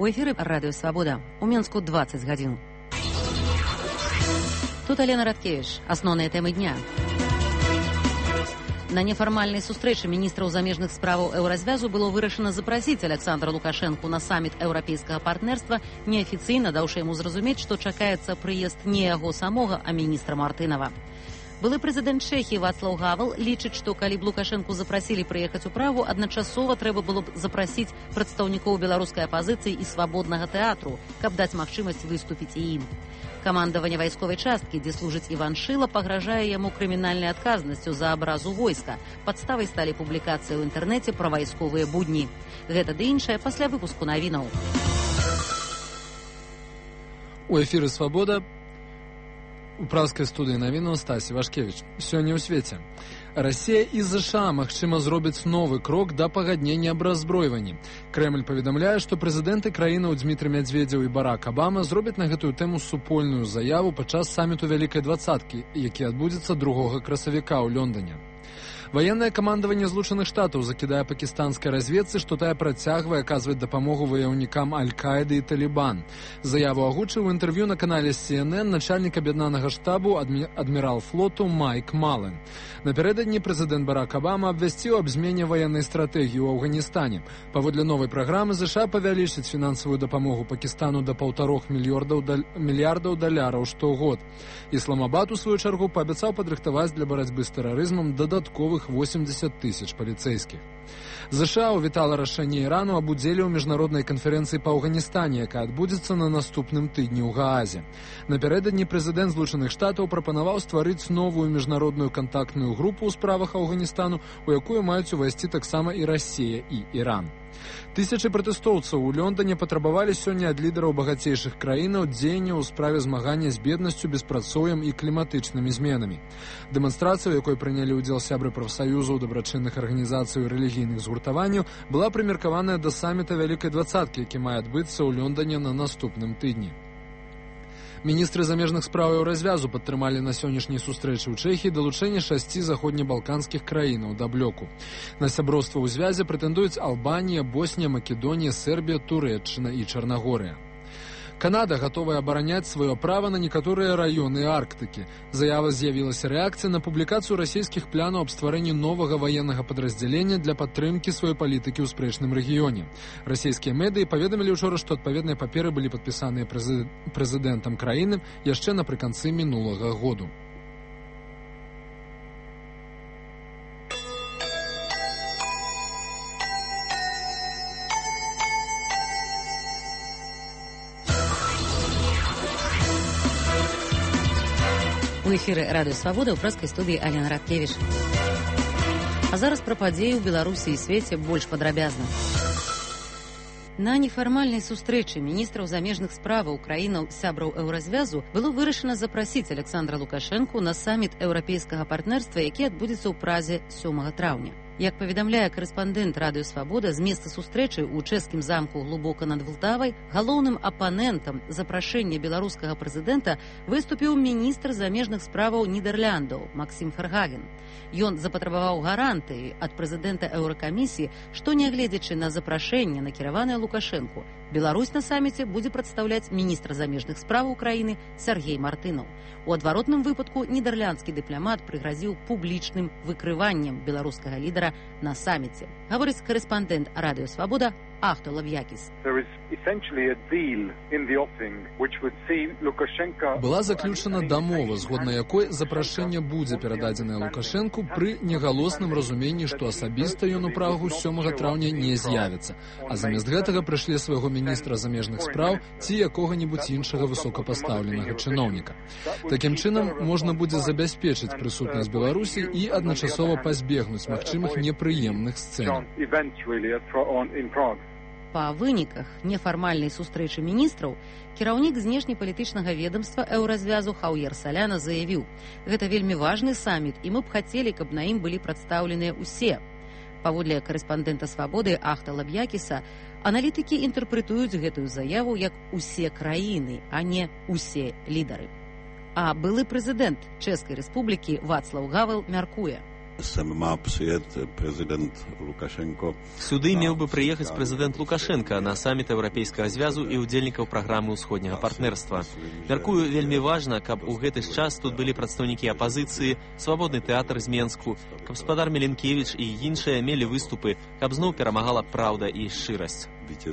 У эфіры радыё Свабода. У Мінску 20 гадзін. Тут Алена Радкевіч. Асноўныя тэмы дня. На нефармальнай сустрэчы міністраў замежных справаў еўразвязу было вырашана запрасіць Александра Лукашэнку на саміт еўрапейскага партнерства, неафіцыйна даўшы яму зразумець, што чакаецца прыезд не яго самога, а міністра Мартынова. Былы прэзідэнт Чэхіі Вацлаў Гавел лічыць, што калі б Лукашэнку запрасілі прыехаць у Прагу, адначасова трэба было б запрасіць прадстаўнікоў беларускай апазіцыі і свабоднага тэатру, каб даць магчымасць выступіць і ім. Камандаванне вайсковай часткі, дзе служыць Іван Шыла, пагражае яму крымінальнай адказнасцю за абразу войска. Падставай сталі публікацыі ў інтэрнэце пра вайсковыя будні. Гэта ды іншае пасля выпуску навінаў. У эфіры «Свабода» у пражскай студыі навінаў Стасі Вашкевіч. Сёння ў свеце. Расія і ЗША, магчыма, зробяць новы крок да пагаднення аб раззброіванні. Крэмль паведамляе, што прэзідэнты краінаў Дзмітрый Мядзведзеў і Барак Абама зробяць на гэтую тэму супольную заяву падчас саміту Вялікай двадцаткі, які адбудзецца 2 красавіка ў Лондоне. Военное камандаванне Злучаных Штатаў закідае пакістанскай разведцы, што тая працягвае аказваць дапамогу ваяўнікам Аль-Каіды і Талібан. Заяву агучыў у інтэрв'ю на канале CNN начальнік аб'яднанага штабу адмірал флоту Майк Мален. Напярэдадні прэзідэнт Барак Абама абвясціў аб змене ваеннай стратэгіі ў Афганістане. Паводле новай праграмы ЗША павялічыць фінансавую дапамогу Пакістану да $1,5 мільярдаў даляраў штогод. Ісламабад, у сваю чаргу, паабяцаў падрыхтаваць для барацьбы з тэрарызмам дадатковых 80 000 паліцэйскіх. ЗША ўвітала рашэнне Ірану аб удзеле ў міжнароднай канферэнцыі па Афганістане, якая адбудзецца на наступным тыдні ў Гаазе. Напярэдадні прэзідэнт Злучаных Штатаў прапанаваў стварыць новую міжнародную кантактную групу ў справах Афганістану, у якую маюць увайсці таксама і Расія і Іран. Тысячы пратэстоўцаў у Лондоне патрабавалі сёння ад лідараў багацейшых краінаў дзеянняў у справе змагання з беднасцю, беспрацоўем і кліматычнымі зменамі. Дэманстрацыя, у якой прынялі ўдзел сябры прафсаюзаў, дабрачынных арганізацый і рэлігійных згуртаванняў, была прымеркаваная да саміта Вялікай двадцаткі, які мае адбыцца ў Лондоне на наступным тыдні. Міністры замежных справаў развязу падтрымалі на сённяшняй сустрэчы ў Чэхіі далучэнне 6 заходнебалканскіх краінаў да блоку. На сяброўства ў звязе прэтэндуюць Албанія, Боснія, Македонія, Сербія, Турэччына і Чарнагорыя. Канада гатовая абараняць сваё права на некаторыя раёны Арктыкі. Заява з'явілася рэакцыя на публікацыю расійскіх планаў аб стварэнні новага ваеннага падраздзялення для падтрымкі сваёй палітыкі ў спрэчным рэгіёне. Расійскія медыі паведамілі ўчора, што адпаведныя паперы былі падпісаныя прэзідэнтам краіны яшчэ напрыканцы мінулага году. У эфіры радыё Свабода ў пражскай студыі Алена Радкевіч. А зараз пра падзеі ў Беларусі і свеце больш падрабязна. На нефармальнай сустрэчы міністраў замежных справаў краінаў сябраў еўразвязу было вырашана запрасіць Александра Лукашэнку на саміт еўрапейскага партнерства, які адбудзецца ў Празе 7 траўня. Як паведамляе карэспандэнт радыё Свабода, з месца сустрэчы ў чэшскім замку глыбока над Валтавай галоўным апанентам запрашэння беларускага прэзідэнта выступіў міністр замежных справаў Нідэрляндаў Максім Фергаген. Ён запатрабаваў гарантыі ад прэзідэнта еўракамісіі, што, нягледзячы на запрашэнне, накіраванае Лукашэнку, Беларусь на саміце будзе прадстаўляць міністра замежных справаў краіны Сяргей Мартынаў. У адваротным выпадку нідерландскі дыпламат прыгразіў публічным выкрываннем беларускага лідара на саміце. Гаворыць карэспандэнт радыё Свабода Ахто Лав'якіс. Была заключана дамова, згодна якой запрашэнне будзе перададзенае Лукашэнку пры негалосным разуменні, што асабіста ён у Прагу 7 траўня не з'явіцца, а замест гэтага прышле свайго міністра замежных спраў ці якога-небудзь іншага высокапастаўленага чыноўніка. Такім чынам можна будзе забяспечыць прысутнасць Беларусі і адначасова пазбегнуць магчымых непрыемных сцэн. Па выніках нефармальнай сустрэчы міністраў кіраўнік знешнепалітычнага ведамства еўразвязу Хаўер Саляна заявіў: «Гэта вельмі важны саміт, і мы б хацелі, каб на ім былі прадстаўленыя ўсе». Паводле карэспандэнта Свабоды Ахта Лаб'якіса, аналітыкі інтэрпрэтуюць гэтую заяву як «усе краіны», а не «усе лідары». А былы прэзідэнт Чэшскай рэспублікі Вацлаў Гавел мяркуе: Сюды меў бы прыехаць прэзідэнт Лукашенко на саміт еўрапейскага звязу і ўдзельнікаў праграмы ўсходняга партнерства. Мяркую, вельмі важна, каб у гэты час тут былі прадстаўнікі апазіцыі, свабодны тэатр з Менску, каб спадар Міленкевіч і іншыя мелі выступы, каб зноў перамагала праўда і шчырасць.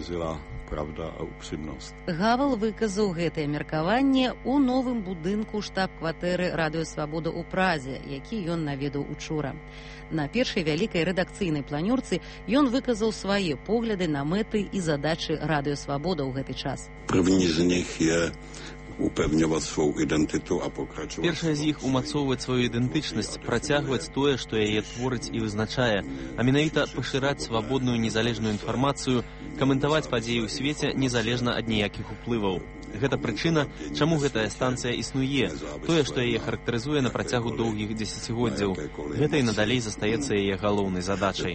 Гавел выказаў гэтае меркаванне ў новым будынку штаб-кватэры Радыё Свабода ў Празе, які ён наведаў учора. На першай вялікай рэдакцыйнай планёрцы ён выказаў свае погляды на мэты і задачы Радыё Свабода ў гэты час. Першая з іх умацоўваць сваю ідэнтычнасць, працягваць тое, што яе творыць і вызначае, а менавіта пашыраць свабодную незалежную інфармацыю, каментаваць падзеі ў свеце незалежна ад ніякіх уплываў. Гэта прычына, чаму гэтая станцыя існуе, тое, што яе характарызуе на працягу доўгіх дзесяцігоддзяў. Гэта і надалей застаецца яе галоўнай задачай.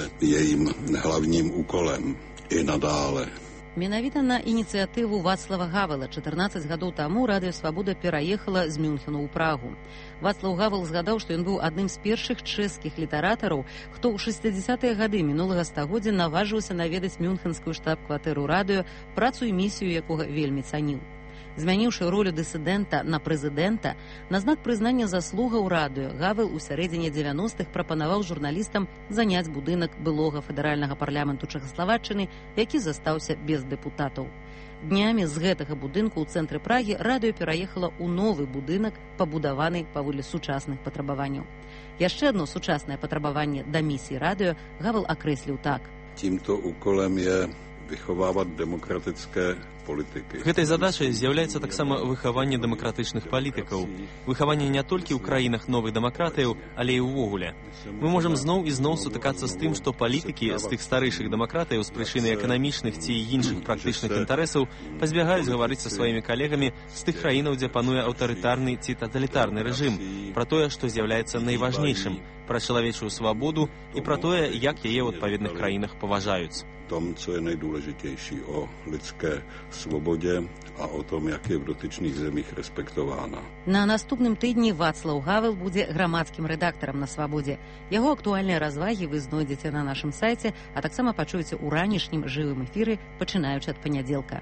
Менавіта на ініцыятыву Вацлава Гавела 14 гадоў таму Радыё Свабода пераехала з Мюнхену ў Прагу. Вацлаў Гавел згадаў, што ён быў адным з першых чэшскіх літаратараў, хто ў 60-е гады мінулага стагоддзя наважыўся наведаць мюнхенскую штаб-кватэру радыё, працу і місію якога вельмі цаніў. Змяніўшы ролю дысідэнта на прэзідэнта, на знак прызнання заслугаў радыё, Гавел у сярэдзіне 90-х прапанаваў журналістам заняць будынак былога федэральнага парламенту Чэхаславаччыны, які застаўся без дэпутатаў. Днямі з гэтага будынку ў цэнтры Прагі радыё пераехала ў новы будынак, пабудаваны паводле сучасных патрабаванняў. Яшчэ адно сучаснае патрабаванне да місіі радыё Гавел акрэсліў так. Тимто уколем je vychovávat demokratické politiky. Гэтай задачай з'яўляецца таксама выхаванне дэмакратычных палітыкаў. Выхаванне не толькі ў краінах новых дэмакратыяў, але і ўвогуле. Мы можам зноў і зноў сутыкацца з тым, што палітыкі з тых старэйшых дэмакратыяў з прычыны эканамічных ці іншых практычных інтарэсаў пазбягаюць гаварыць са сваімі калегамі з тых краінаў, дзе пануе аўтарытарны ці таталітарны рэжым, пра тое, што з'яўляецца найважнейшым, пра чалавечую свабоду і пра тое, як яе ў адпаведных краінах паважаюць. Tom, co je nejdůležitější, o lidské svobodě a o tom, jak je v dotyčných zemích respektována. На наступным тыдні Вацлаў Гавел будзе грамадскім рэдактарам на Свабодзе. Яго актуальныя развагі вы знойдзеце на нашым сайце, а таксама пачуеце ў ранішнім жывым эфіры, пачынаючы ад панядзелка.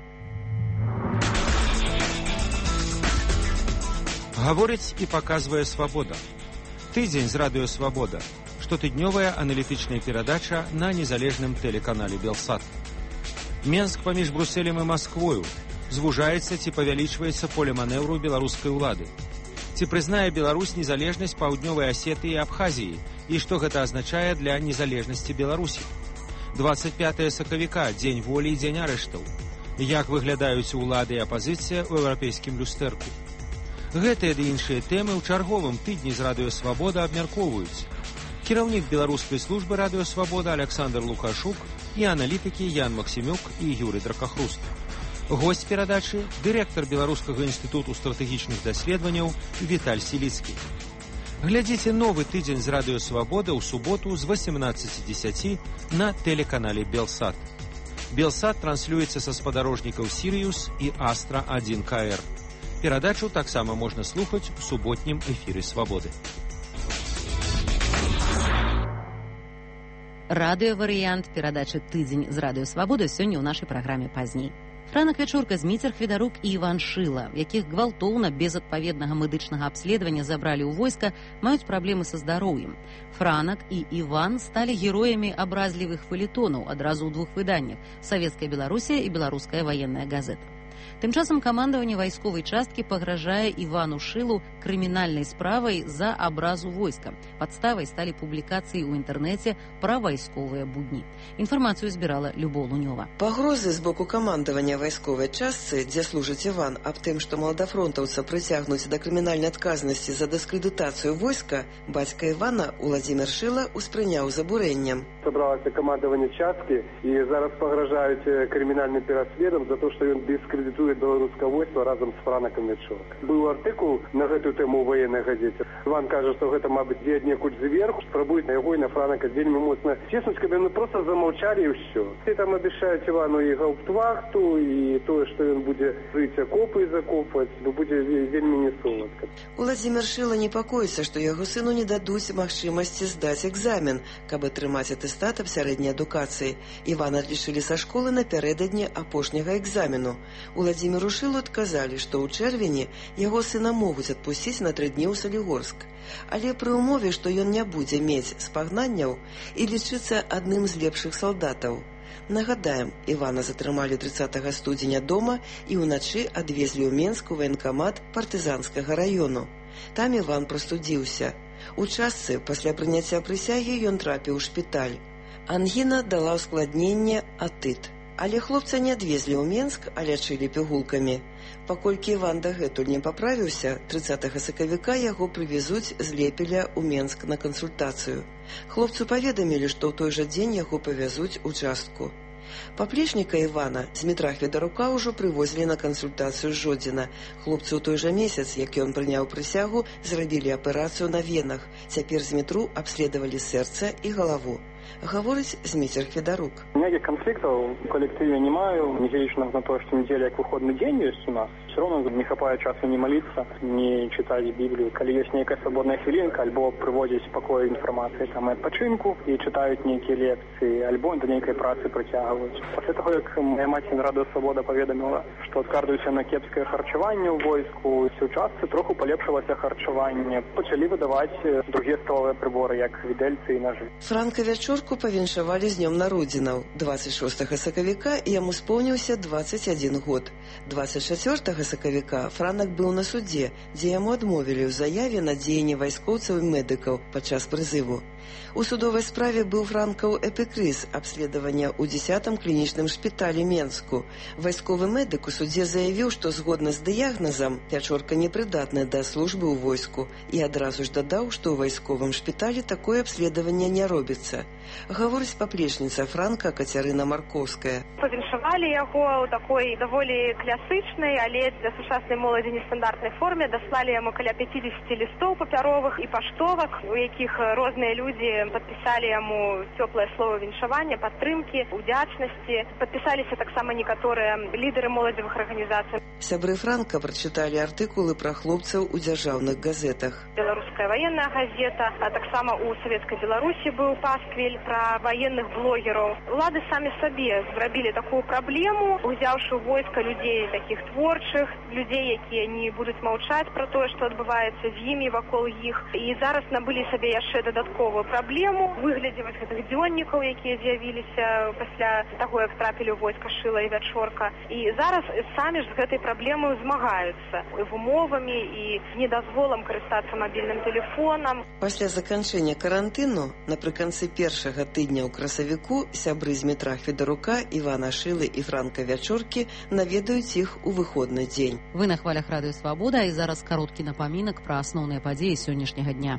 Гаворыць і паказвае Свабода. Тыдзень з Радыё Свабода. Штотыднёвая аналітычная перадача на незалежным тэлеканале Белсат. Менск паміж Брусселем і Масквою. Звужаецца ці павялічваецца поле манеўру беларускай улады. Ці прызнае Беларусь незалежнасць Паўднёвай Асетыі і Абхазіі і што гэта азначае для незалежнасці Беларусі. 25 сакавіка, дзень волі і дзень арыштаў. Як выглядаюць улады і апазіцыя ў еўрапейскім люстэрку. Гэтыя ды іншыя тэмы ў чарговым тыдні з Радыё Свабода абмяркоўваюць. Кіраўнік беларускай службы Радыё Свабода Александр Лукашук і аналітыкі Ян Максімюк і Юрый Дракахруст. Госць перадачы – дырэктар Беларускага інстытуту стратэгічных даследаванняў Віталь Сіліцкі. Глядзіце новы тыдзень з Радыё Свабода ў суботу з 18:10 на тэлеканале Белсат. Белсат транслюецца са спадарожнікаў Сірыус і Астра 1КР. Перадачу таксама можна слухаць у суботнім эфіры Свабоды. Радыёварыянт перадачы «Тыдзень з Радыё Свабода» сёння ў нашай праграме пазней. Франак Вячурка, Зміцер Хведарук і Іван Шыла, якіх гвалтоўна без адпаведнага медычнага абследавання забралі ў войска, маюць праблемы са здароўем. Франак і Іван сталі героямі абразлівых фэлетонаў адразу ў двух выданнях «Савецкая Беларусія» і «Беларуская ваенная газета». Тым часам камандаванне вайсковай часткі пагражае Івану Шылу крымінальнай справай за абразу войска. Падставай сталі публікацыі ў інтэрнэце пра вайсковыя будні. Інфармацыю збірала Любоў Лунёва. Пагрозы з боку камандавання вайсковай частцы, дзе служыць Іван, аб тым, што маладафронтаўца прыцягнуць да крымінальнай адказнасці за дыскрэдытацыю войска, бацька Івана, Уладзімір Шыла, успрыняў з абурэннем. Собралося камандаванне часткі і зараз пагражаюць крымінальным пераследам за то, што ён дыскрэдытуе беларускае войска разам з Франакам Вячоркам. Быў артыкул на гэтую тэму ў ваеннай газеце. Іван кажа, што гэта, мабыць, дзе аднекуль зверху, спрабуюць на яго і на Франака вельмі моцна ціснуць, каб яны проста замаўчалі і ўсё. І там абяцаюць Івану і гауптвахту, і тое, што ён будзе рыць акопы і закопваць, будзе вельмі несоладка. Уладзімір Шыла непакоіцца, што яго сыну не дадуць магчымасці здаць экзамен, каб атрымаць атэстат аб сярэдняй адукацыі. Івана адлічылі са школы напярэдадні апошняга экзамену. Уладзіміру Шылу адказалі, што ў чэрвені яго сына могуць адпусціць на 3 дні ў Салігорск. Але пры ўмове, што ён не будзе мець спагнанняў і лічыцца адным з лепшых салдатаў. Нагадаем, Івана затрымалі 30 студзеня дома і ўначы адвезлі ў Менск у ваенкамат партызанскага раёну. Там Іван прастудзіўся. У частцы пасля прыняцця прысягі ён трапіў у шпіталь. Ангіна дала ўскладненне атыт. Але хлопца не адвезлі ў Менск, а лячылі пігулкамі. Паколькі Іван дагэтуль не паправіўся, 30 сакавіка яго прывезуць з Лепеля ў Менск на кансультацыю. Хлопцу паведамілі, што ў той жа дзень яго павязуць у частку. Паплечніка Івана Змітра Хведарука ўжо прывозілі на кансультацыю з Жодзіна. Хлопцу ў той жа месяц, як ён прыняў прысягу, зрабілі аперацыю на венах. Цяпер Змітру абследавалі сэрца і галаву. Гаворыць Зміцер Хведарук. Ніякіх канфліктаў у калектыве не маю, незважаючы на тое, што недзеля як выходны дзень ёсць у нас. Все равно не хапае часу не маліцца, не чытаць Біблію. Калі ёсць нейкая свабодная хвілінка, альбо прыводзяць спакою інфармацыі там і адпачынку і чытаюць нейкія лекцыі, альбо да нейкай працы прыцягваюць. Пасля таго, як моя маці на Радыё Свабода паведаміла, што скардуюся на кепскае харчаванне ў войску, у частцы троху палепшылася харчаванне. Пачалі выдаваць другія сталовыя прыборы, як відэльцы і нажы. Франка Вячорку павіншавалі з днём народзінаў. 26 сакавіка яму споўніўся 21 год. 24 сакавіка Франак быў на судзе, дзе яму адмовілі ў заяве на дзеянні вайскоўцаў і медыкаў падчас прызыву. У судовай справе быў Франкаў эпікрыз абследавання ў 10-м клінічным шпіталі Менску. Вайсковы медык у судзе заявіў, што згодна з дыягназам Вячорка непрыдатны да службы ў войску і адразу ж дадаў, што ў вайсковым шпіталі такое абследаванне не робіцца. Гаворыць паплечніца Франка Кацярына Маркоўская. Павіншавалі яго ў такой даволі класычнай, але для сучаснай моладзі нестандартнай форме. Даслалі яму каля 50 лістоў папяровых і паштовак, у якіх розныя людзі падпісалі яму цёплае слова віншавання, падтрымкі, удзячнасці. Падпісаліся таксама некаторыя лідары моладзевых арганізацый. Сябры Франка прачыталі артыкулы пра хлопцаў у дзяржаўных газетах. Беларуская ваенная газета, а таксама у Савецкай Беларусі быў пасквіль пра ваенных блогераў. Улады самі сабе зрабілі такую праблему, узяўшы ў войска людзей такіх творчых, людзей, якія не будуць маўчаць пра тое, што адбываецца з імі вакол іх. І зараз набылі сабе яшчэ дадатковую праблему у выглядзе вось гэтых дзённікаў, якія з'явіліся пасля таго, як трапілі ў войска Шыла і Вячорка. І зараз самі ж з гэтай праблемай змагаюцца умовамі і недазволам карыстацца мабільным тэлефонам. Пасля заканчэння карантыну напрыканцы першага тыдня ў красавіку сябры Змітра Хведарука, Івана Шылы і Франка Вячоркі наведаюць іх у выходны дзень. Вы на хвалях Радыё Свабода, і зараз кароткі напамінак пра асноўныя падзеі сённяшняга дня.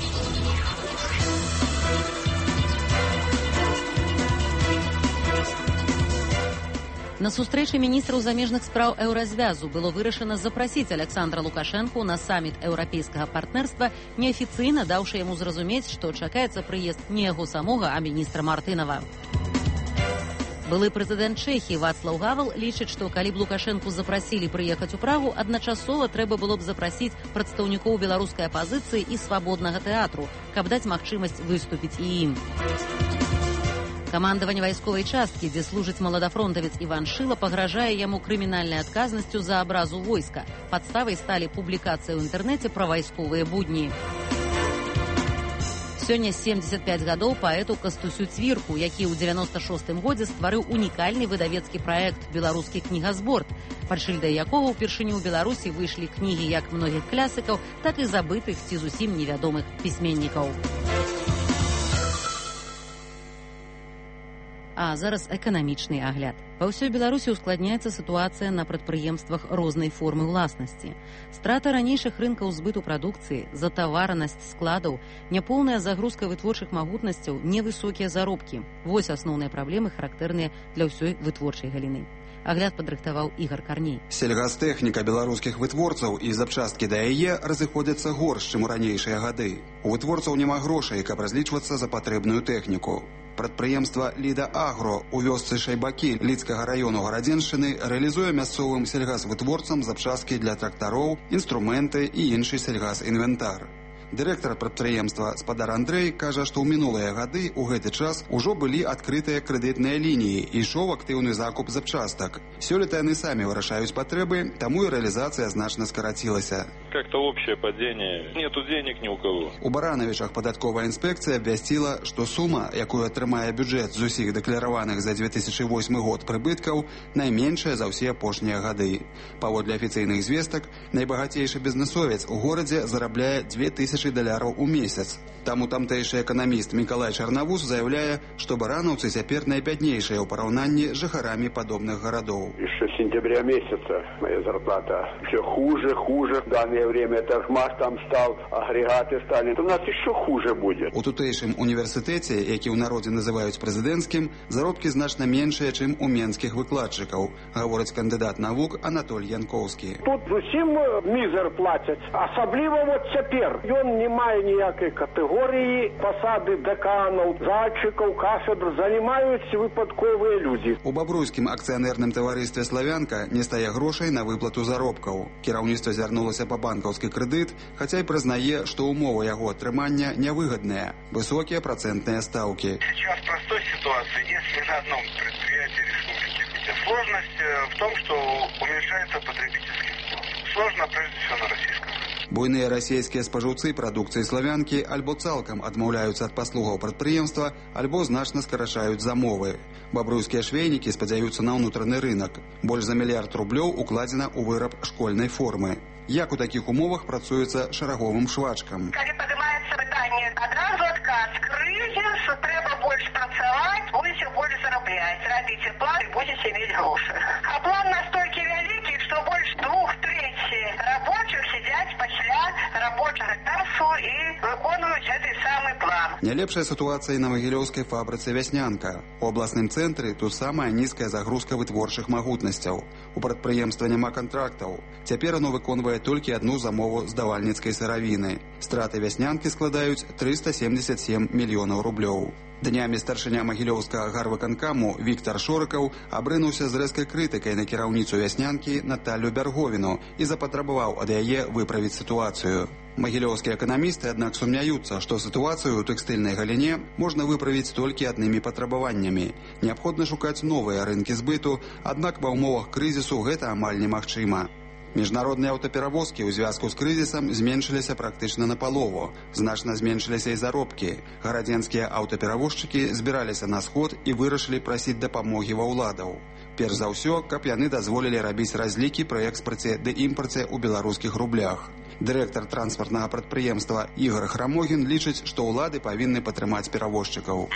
На сустрэчы міністраў замежных спраў еўразвязу было вырашана запрасіць Александра Лукашэнку на саміт еўрапейскага партнерства, неафіцыйна даўшы яму зразумець, што чакаецца прыезд не яго самога, а міністра Мартынова. Былы прэзідэнт Чэхіі Вацлаў Гавел лічыць, што калі б Лукашэнку запрасілі прыехаць у Прагу, адначасова трэба было б запрасіць прадстаўнікоў беларускай апазіцыі і свабоднага тэатру, каб даць магчымасць выступіць і ім. Камандаванне вайсковай часткі, дзе служыць маладафронтавец Іван Шыла, пагражае яму крымінальнай адказнасцю за абразу войска. Падставай сталі публікацыі ў інтэрнэце пра вайсковыя будні. Сёння 75 гадоў паэту Кастусю Цвірку, які ў 96-м годзе стварыў унікальны выдавецкі праект «Беларускі кнігазборт», пад шыльдай якога ўпершыню ў Беларусі выйшлі кнігі як многіх класікаў, так і забытых ці зусім невядомых пісьменнікаў. А зараз эканамічны агляд. Па ўсёй Беларусі ускладняецца сітуацыя на прадпрыемствах рознай формы ўласнасці. Страта ранейшых рынкаў збыту прадукцыі, затаваранасць складаў, няпоўная загрузка вытворчых магутнасцяў, невысокія заробкі. Вось асноўныя праблемы, характэрныя для ўсёй вытворчай галіны. Агляд падрыхтаваў Ігар Карней. Сельгастэхніка беларускіх вытворцаў і запчасткі да яе разыходзяцца горш, чым у ранейшыя гады. У вытворцаў няма грошай, каб разлічвацца за патрэбную тэхніку. Прадпрыемства «Ліда Агро» у вёсцы Шайбакі Лідскага раёну Гарадзеншчыны рэалізуе мясцовым сельгасвытворцам запчасткі для трактароў, інструменты і іншы сельгас-інвентар. Дырэктар прадпрыемства спадар Андрэй кажа, што ў мінулыя гады ў гэты час ужо былі адкрытыя крэдытныя лініі і ішоў актыўны закуп запчастак. Сёлета яны самі вырашаюць патрэбы, таму і рэалізацыя значна скарацілася. Как-то общее падение, нету денег ни у кого. У Баранавічах падатковая інспекцыя абвясціла, што сума, якую атрымае бюджэт з усіх дэклараваных за 2008 год прыбыткаў, найменшая за ўсе апошнія гады. Паводле афіцыйных звестак, найбагацейшы бізнесовец у горадзе зарабляе $2000 у месяц. Таму тамтэйшы эканаміст Мікалай Чарнавус заяўляе, што баранаўцы цяпер найбяднейшыя ў параўнанні з жыхарамі падобных гарадоў. Еще с сентября месяца моя зарплата все хуже. В данное время это ЖМАШ там стал, агрегаты стали. У нас еще хуже будет. У тутэйшым універсітэце, які ў народзе называюць прэзідэнцкім, заробкі значна меншыя, чым у менскіх выкладчыкаў, гаворыць кандыдат навук Анатоль Янкоўскі. Тут зусім мізер плацяць, асабліва вот цяпер. Ён не мае ніякай катэгорыі, пасады дэканаў, зальчыкаў, кафедр занимаюць выпадковыя людзі. У бабруйскім акцыянерным таварыстве «Славянка» не стае грошай на выплату заробкаў. Кіраўніцтва звярнулася па банкаўскі крэдыт, хаця і прызнае, што умовы яго атрымання нявыгадныя, высокія працэнтныя стаўкі. Сейчас в простой ситуации, если на одном предприятии республики, сложность в том, что уменьшается потребительский спрос. Сложно прежде всего на российском. Буйныя расійскія спажыўцы прадукцыі «Славянкі» альбо цалкам адмаўляюцца ад паслугаў прадпрыемства, альбо значна скарачаюць замовы. Бабруйскія швейнікі спадзяюцца на ўнутраны рынак. Больш за $1 мільярд укладзена ў выраб школьнай формы. Як у такіх умовах працуецца шараговым швачкам? Калі падымаецца пытанне, адразу адказ. Крызіс, трэба больш працаваць, будзеце больш зарабляць. Рабіце план і будзеце мець грошы. А план настолькі вялікі, што больш 2/3 рабочих сядзяць пасля рабочага часу і выконваюць гэты самы план. Нялепшая сітуацыя на магілёўскай фабрыцы «Вяснянка». У абласным цэнтры тут самая нізкая загрузка вытворчых магутнасцяў. У прадпрыемства няма кантрактаў. Цяпер оно выконвае толькі адну замову здавальніцкай сыравіны. Страты «Вяснянкі» складаюць 377 мільёнаў рублёў. Днямі старшыня магілёўскага гарвыканкаму Віктар Шорыкаў абрынуўся з рэзкай крытыкай на кіраўніцу «Вяснянкі» Наталлю Бярговіну і запатрабаваў ад яе выправіць сітуацыю. Магілёўскія эканамісты, аднак, сумняюцца, што сітуацыю ў тэкстыльнай галіне можна выправіць толькі аднымі патрабаваннямі. Неабходна шукаць новыя рынкі збыту, аднак ва ўмовах крызісу гэта амаль немагчыма. Міжнародныя аўтаперавозкі ў звязку з крызісам зменшыліся практычна напалову. Значна зменшыліся і заробкі. Гарадзенскія аўтаперавозчыкі збіраліся на сход і вырашылі прасіць дапамогі ва ўладаў. Перш за ўсё, каб яны дазволілі рабіць разлікі пры экспарце ды імпарце ў беларускіх рублях. Дырэктар транспартнага прадпрыемства Ігар Храмогін лічыць, што ўлады павінны падтрымаць перавозчыкаў.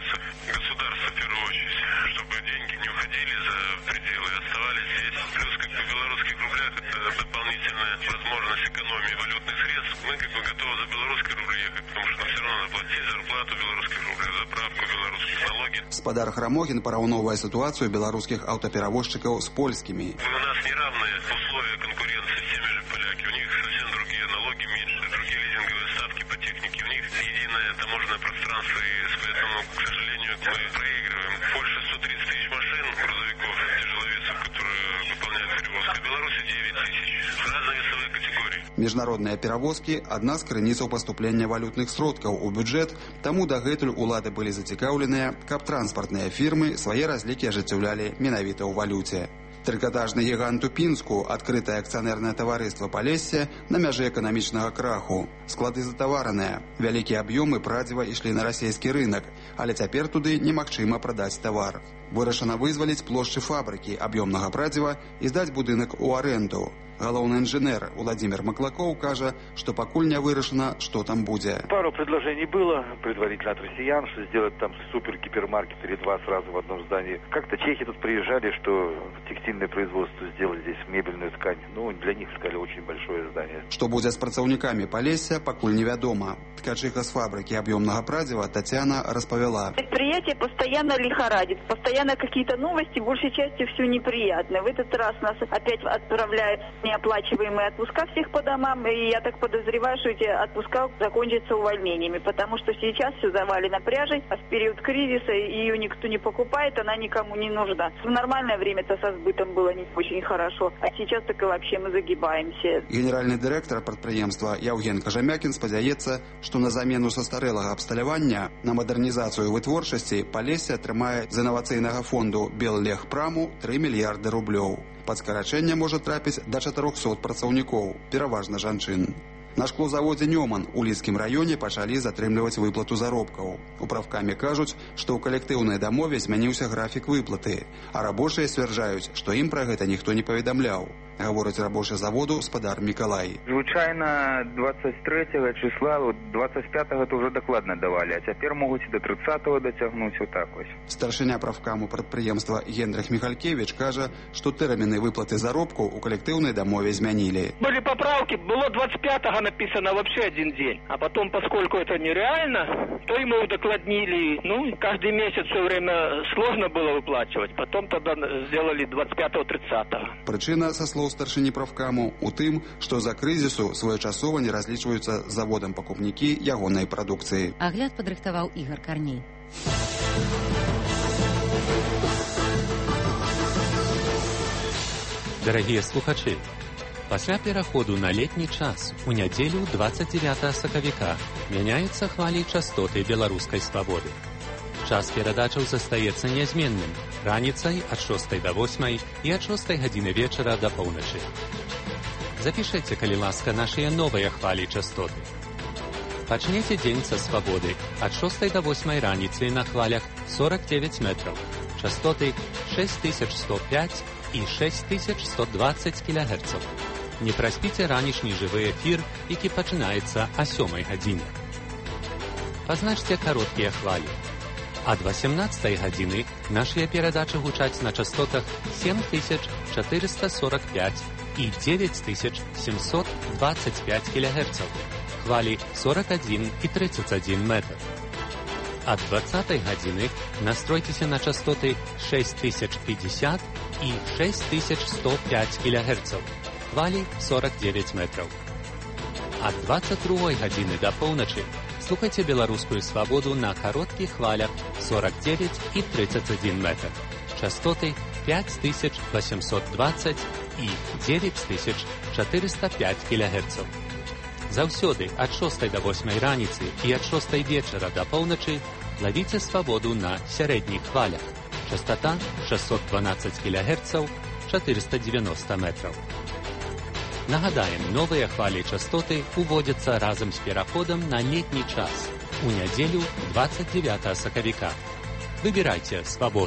Возможность экономии валютных средств, мы готовы за белорусские рубли ехать, потому что все равно надо платить зарплату белорусских рублей, заправку белорусских налоги. Спадар Храмогін параўноўвае сітуацыю беларускіх аўтаперавозчыкаў з польскімі. У нас неравные условия конкуренции с теми же поляки. У них совсем другие налоги, меньше, другие лизинговые ставки по технике. У них единое таможенное пространство, и поэтому, к сожалению, мы проигрываем. В Польше 130 тысяч машин, грузовиков, тяжеловесов, которые выполняют перевозку. В Беларуси 9 тысяч. Разные весовые категории. Міжнародныя перавозкі – адна з крыніцаў паступлення валютных сродкаў у бюджэт, таму дагэтуль улады былі зацікаўленыя, каб транспартныя фірмы свае разлікі ажыццяўлялі менавіта ў валюце. Трыкатажны гігант у Пінску, адкрытае акцыянернае таварыства «Палессе» на мяжы эканамічнага краху. Склады затавараныя, вялікія аб'ёмы прадзіва ішлі на расійскі рынак, але цяпер туды немагчыма прадаць тавар. Вырашана вызваліць плошчы фабрыкі аб'ёмнага прадзіва і здаць будынак у арэнду. Галоўны інжынер Владимир Маклаков кажа, што пакуль не вырашана, што там будзе. Пару предложений было предварительно от россиян, что сделать там супер-гипермаркет или два сразу в одном здании. Как-то чехи тут приезжали, что текстильное производство сделать здесь мебельную ткань. Ну, для них, сказали, очень большое здание. Што будзе з працаўнікамі Полесья, пакуль невядома. Ткачиха з фабрики объемного Прадзева Татьяна распавяла. Предприятие постоянно лихорадит, постоянно какие-то новости, большей частью все неприятное. В этот раз нас опять отправляют неоплачиваемые отпуска всех по домам, и я так подозреваю, что эти отпуска закончатся увольнениями, потому что сейчас все завалено пряжей, а в период кризиса ее никто не покупает, она никому не нужна. В нормальное время-то со сбытом было не очень хорошо, а сейчас так и вообще мы загибаемся. Генеральный директор прадпрыемства Яўген Кажамякін спадзяецца, што на замену састарэлага абсталявання на мадэрнізацыю вытворчасці Полесье атрымае з інавацыйнага фонду Беллегпраму 3 мільярды рублёў. Пад скарачэнне можа трапіць да 400 працаўнікоў, пераважна жанчын. На шклозаводзе Нёман у Лідскім раёне пачалі затрымліваць выплату заробкаў. У правкамі кажуць, што ў калектыўнай дамове змяніўся графік выплаты, а рабочыя сцвярджаюць, што ім пра гэта ніхто не паведамляў. Гаворыць рабочы заводу спадар Мікалай. Звычайна 23 числа, 25-го то ўжо дакладна давалі, а цяпер могуць і до 30-го дацягнуць отак вось. Старшыня правкаму прадпрыемства Генрых Михалькевич кажа, што тэрміны выплаты заробкаў у калектыўнай дамове змянілі. Были поправки, было 25-го написано вообще один день, а потом, поскольку это нереально, то и мы удокладнили. Ну, каждый месяц все время сложно было выплачивать, потом тогда сделали 25-30-го. Прычына, са слоў старшыні правкаму, у тым, што за крызісу своечасова не разлічваюцца заводам пакупнікі ягонай прадукцыі. Агляд падрыхтаваў Ігор Карней. Дарагія слухачы, пасля пераходу на летні час у нядзелю 29 сакавіка мяняюцца хвалі частоты беларускай свабоды. Час перадачаў застаецца нязменным раніцай ад 6 до 8 і ад 6 гадзіны вечара да поўначы. Запішыце, калі ласка, нашыя новыя хвалі частоты. Пачнеце дзень са свабоды ад 6 до 8 раніцы на хвалях 49 метраў, частоты 6105 і 6120 кГц. Не праспіце ранішні жывы эфір, які пачынаецца а 7 гадзіне. Пазначце кароткія хвалі. Ад 18 гадзіны нашыя перадачы гучаць на частотах 7445 і 9725 кГц, хвалі 41 і 31 метр. Ад 20 гадзіны настройцеся на частоты 6050 і 6105 кГц, хвалі 49 метраў. Ад 22 гадзіны да поўначы слухайце беларускую свабоду на кароткіх хвалях 49 і 31 метр, частоты 5820 і 9405 кГц. Заўсёды ад 6 до 8 раніцы і ад 6 вечара да поўначы лавіце свабоду на сярэдніх хвалях, частота 612 кГц, 490 метраў. Нагадаем, новыя хвалі частоты уводзяцца разам з пераходам на летні час у нядзелю 29 сакавіка. Выбірайце свабоду.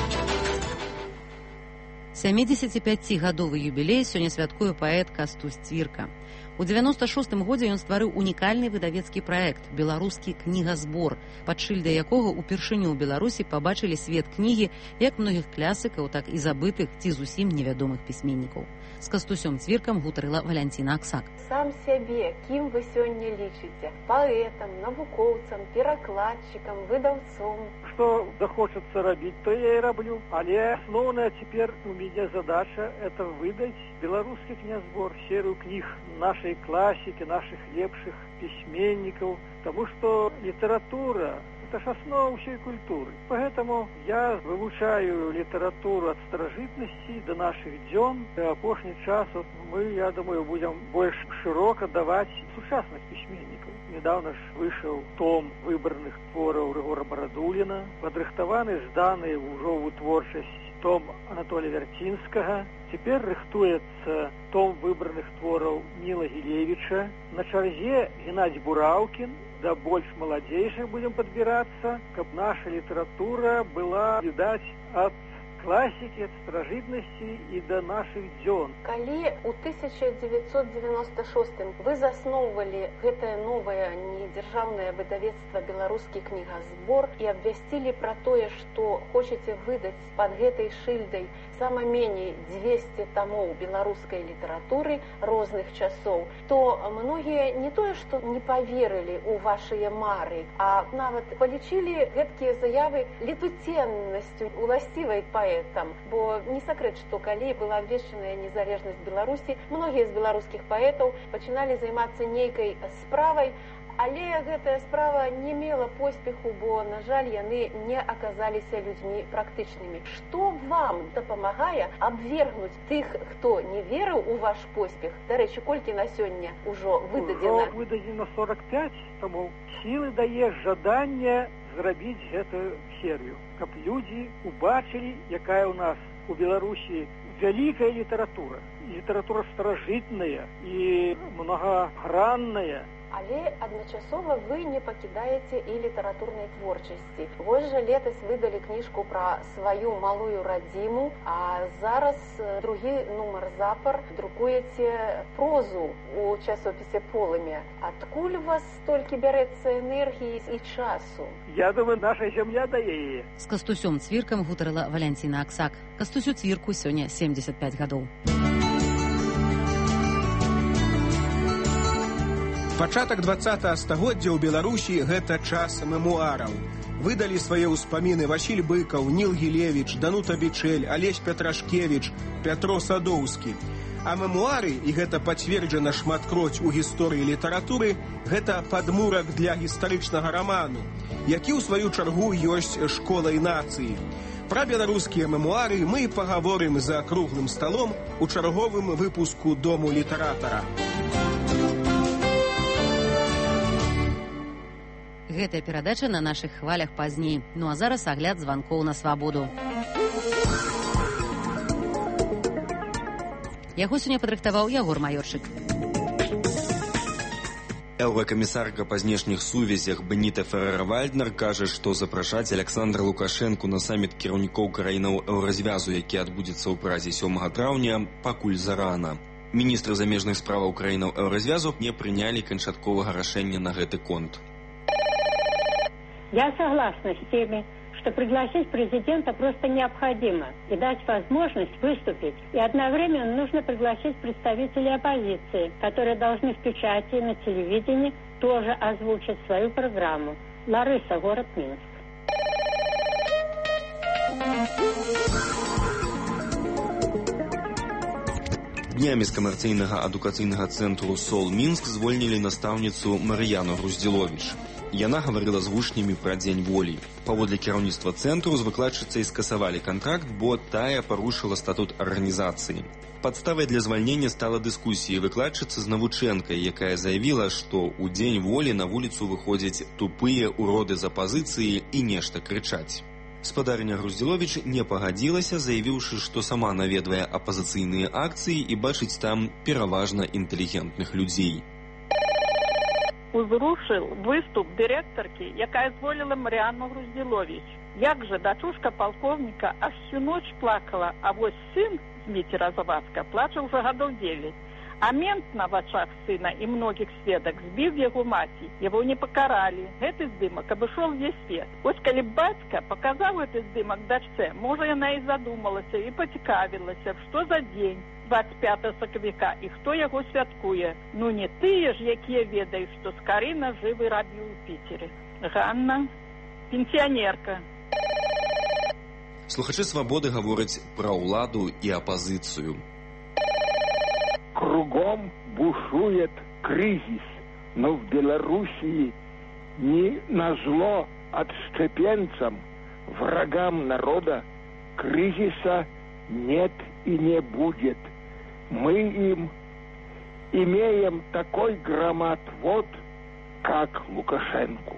75-гадовы юбілей сёння святкуе паэт Кастусь Цвірка. У 96-м годзе ён стварыў унікальны выдавецкі праект «Беларускі кнігазбор», пад шыльдай якога ўпершыню ў Беларусі пабачылі свет кнігі як многіх класікаў, так і забытых ці зусім невядомых пісьменнікаў. З Кастусём Цвіркам гутарыла Валянціна Аксак. Сам сябе, кім вы сёння лічыце? Паэтам, навукоўцам, перакладчыкам, выдаўцом? Што захочацца рабіць, то я і раблю. Але асноўная цяпер у мяне задача – это выдаць беларускі князбор, серыю кніг нашай класікі, нашых лепшых пісьменнікаў, таму што літаратура – это ж основа всей культуры. Поэтому я вывучаю литературу от старожитности до наших дзён. В апошні час мы, я думаю, будем больше широко давать сучасных письменников. Недавно ж вышел том выбранных творов Рыгора Барадуліна, падрыхтаваны зданы ўжо ў творчасць том Анатолия Вертинского. Теперь рыхтуецца том выбранных творов Нила Гилевича. На чарзе Геннадий Бураўкін. Да больш маладзейшых будем подбираться, каб наша литература была, видать, от класікі, ад старажытнасці і да нашых дзён. Калі ў 1996 вы засноўвалі гэтае новае недзяржаўнае выдавецтва «Беларускі кнігазбор» і абвясцілі пра тое, што хочаце выдаць пад гэтай шыльдай сама меней 200 тамоў беларускай літаратуры розных часоў, то многія не тое, што не поверылі ў вашыя мары, а нават палічылі гэткія заявы летуценнасцю уласцівай паэтам. Бо не сакрэт, што калі была абвешчаная незалежнасць Беларусі, многія з беларускіх паэтаў пачыналі займацца нейкай справай, але гэтая справа не мела поспеху, бо, на жаль, яны не аказаліся людзьмі практычнымі. Што вам дапамагае абвергнуць тых, хто не верыў у ваш поспех? Дарэчы, колькі на сёння ўжо выдадзена? Ужо выдадзена 45 тамоў. Сілы дае жаданне зрабіць гэтую серыю, каб людзі убачылі, якая ў нас у Беларусі вялікая літаратура. Літаратура старажытная і многагранная. Але адначасова вы не пакідаеце і літаратурнай творчасці. Вось жа летась выдалі кніжку пра сваю малую радзіму, а зараз другі нумар запар друкуеце прозу у часопісе «Полымя». Адкуль у вас столькі бярэцца энергіі і часу? Я думаю, наша зямля дае яе. З Кастусём Цвіркам гутарыла Валянціна Аксак. Кастусю Цвірку сёння 75 гадоў. Пачатак 20-го стагоддзя ў Беларусі гэта час мемуараў. Выдалі свае ўспаміны Васіль Быкаў, Ніл Гілевіч, Данута Бичэль, Алесь Петрашкевіч, Пятро Садоўскі. А мемуары, і гэта пацверджана шматкроць у гісторыі літаратуры, гэта падмурак для гістарычнага раману, які ў сваю чаргу ёсць школай нацыі. Пра беларускія мемуары мы пагаворым за круглым сталом у чарговым выпуску Дому літаратара. Гэтая перадача на нашых хвалях пазней. Ну а зараз агляд званкоў на свабоду. Яго сёння падрыхтаваў Ягор Маёрчык. Еўракамісарка па знешніх сувязях Беніта Феррера-Вальднер кажа, што запрашаць Александра Лукашэнку на саміт кіраўнікоў краінаў еўразвязу, які адбудзецца ў Празе 7 траўня, пакуль зарана. Міністры замежных справаў краінаў еўразвязу не прынялі канчатковага рашэння на гэты конт. Я согласна с теми, что пригласить президента просто необходимо и дать возможность выступить. И одновременно нужно пригласить представителей оппозиции, которые должны в печати и на телевидении тоже озвучить свою программу. Лариса, город Минск. Днямі з камерцыйнага адукацыйнага цэнтру «Сол Мінск» звольнілі настаўніцу Марыяну Груздзіловіч. Яна гаварыла з вучнямі пра дзень волі. Паводле кіраўніцтва цэнтру з выкладчыцай скасавалі кантракт, бо тая парушыла статут арганізацыі. Падставай для звальнення стала дыскусія выкладчыцы з навучэнкай, якая заявіла, што ў дзень волі на вуліцу выходзяць тупыя уроды з апазіцыі і нешта крычаць. Спадарня Груздзіловіч не пагадзілася, заявіўшы, што сама наведвае апазіцыйныя акцыі і бачыць там пераважна інтэлігентных людзей. Узрушил выступ директорки, якая зволила Маріану Груздзіловіч. Як же дочушка полковника аж всю ночь плакала, а вот сын Дмитрия Завадска плача уже годов 9. А мент на вачах сына и многих сведок сбил его маті. Его не покарали. Гэты здымок обышел весь свет. Ось калі батька показал этот здымок дочце, може яна и задумалася, и поцікавилася, что за день 25 сакавіка і хто яго святкуе. Ну не тыя ж, якія ведаюць, што Скарына жывы рабіў у Піцеры. Ганна, пенсіянерка. Слухачы свабоды гавораць пра ўладу і апазіцыю. Кругом бушует кризис, но в Белоруссии не назло отщепенцам, врагам народа, кризиса нет и не будет. Мы им имеем такой громоотвод, как Лукашенко.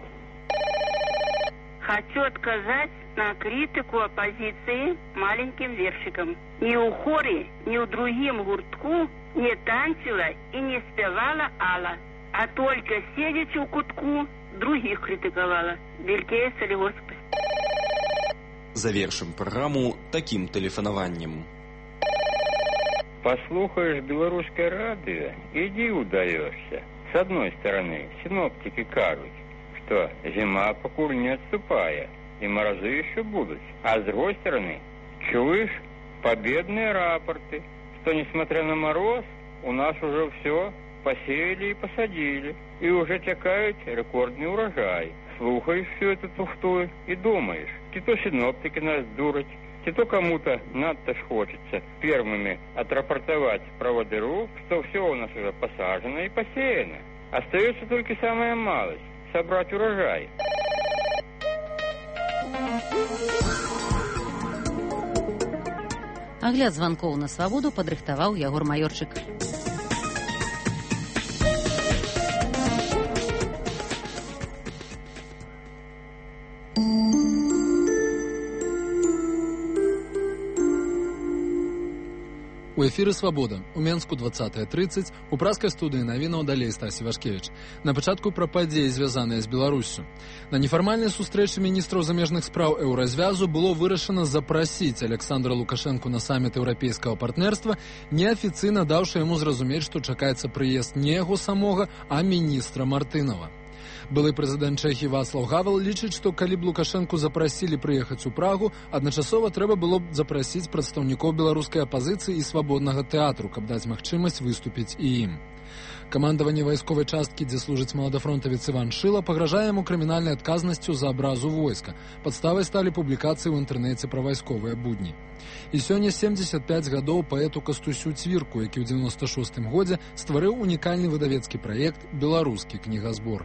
Хочу отказать на критику оппозиции маленьким вершиком. Ни у хорі, ни у другим гуртку не танцила и не спевала Алла, а только сидячи у кутку других критиковала. Белькея, Солигорск. Завершым праграму такім тэлефанаваннем. Послухаешь белорусское радио, иди удаешься. С одной стороны, синоптики кажут, что зима покуль не отступая, и морозы еще будут. А с другой стороны, чуешь победные рапорты, что несмотря на мороз, у нас уже все посеяли и посадили, и уже чекают рекордный урожай. Слухаешь всю эту туфту и думаешь, те то синоптики нас дурят, те то кому-то надо ж хочется первыми отрапортовать проводыру, что все у нас уже посажено и посеяно. Остается только самая малость – собрать урожай. Агляд званкоў на свабоду падрыхтаваў Ягор Маёрчык. У эфіры «Свабода». У Менску 20:30, у праскай студыі навінаў далей Стасі Вашкевіч. На пачатку пра падзеі, звязаныя з Беларуссю. На нефармальнай сустрэчы міністраў замежных спраў еўразвязу было вырашана запрасіць Александра Лукашэнку на саміт еўрапейскага партнерства, неафіцыйна даўшы яму зразумець, што чакаецца прыезд не яго самога, а міністра Мартынова. Былы прэзідэнт Чэхіі Вацлаў Гавел лічыць, што калі б Лукашэнку запрасілі прыехаць у Прагу, адначасова трэба было б запрасіць прадстаўнікоў беларускай апазіцыі і свабоднага тэатру, каб даць магчымасць выступіць і ім. Камандаванне вайсковай часткі, дзе служыць маладафронтавец Іван Шыла, пагражае яму крымінальнай адказнасцю за абразу войска. Падставай сталі публікацыі ў інтэрнэце пра вайсковыя будні. І сёння 75 гадоў паэту Кастусю Цвірку, які ў 96-м годзе стварыў унікальны выдавецкі праект «Беларускі кнігазбор».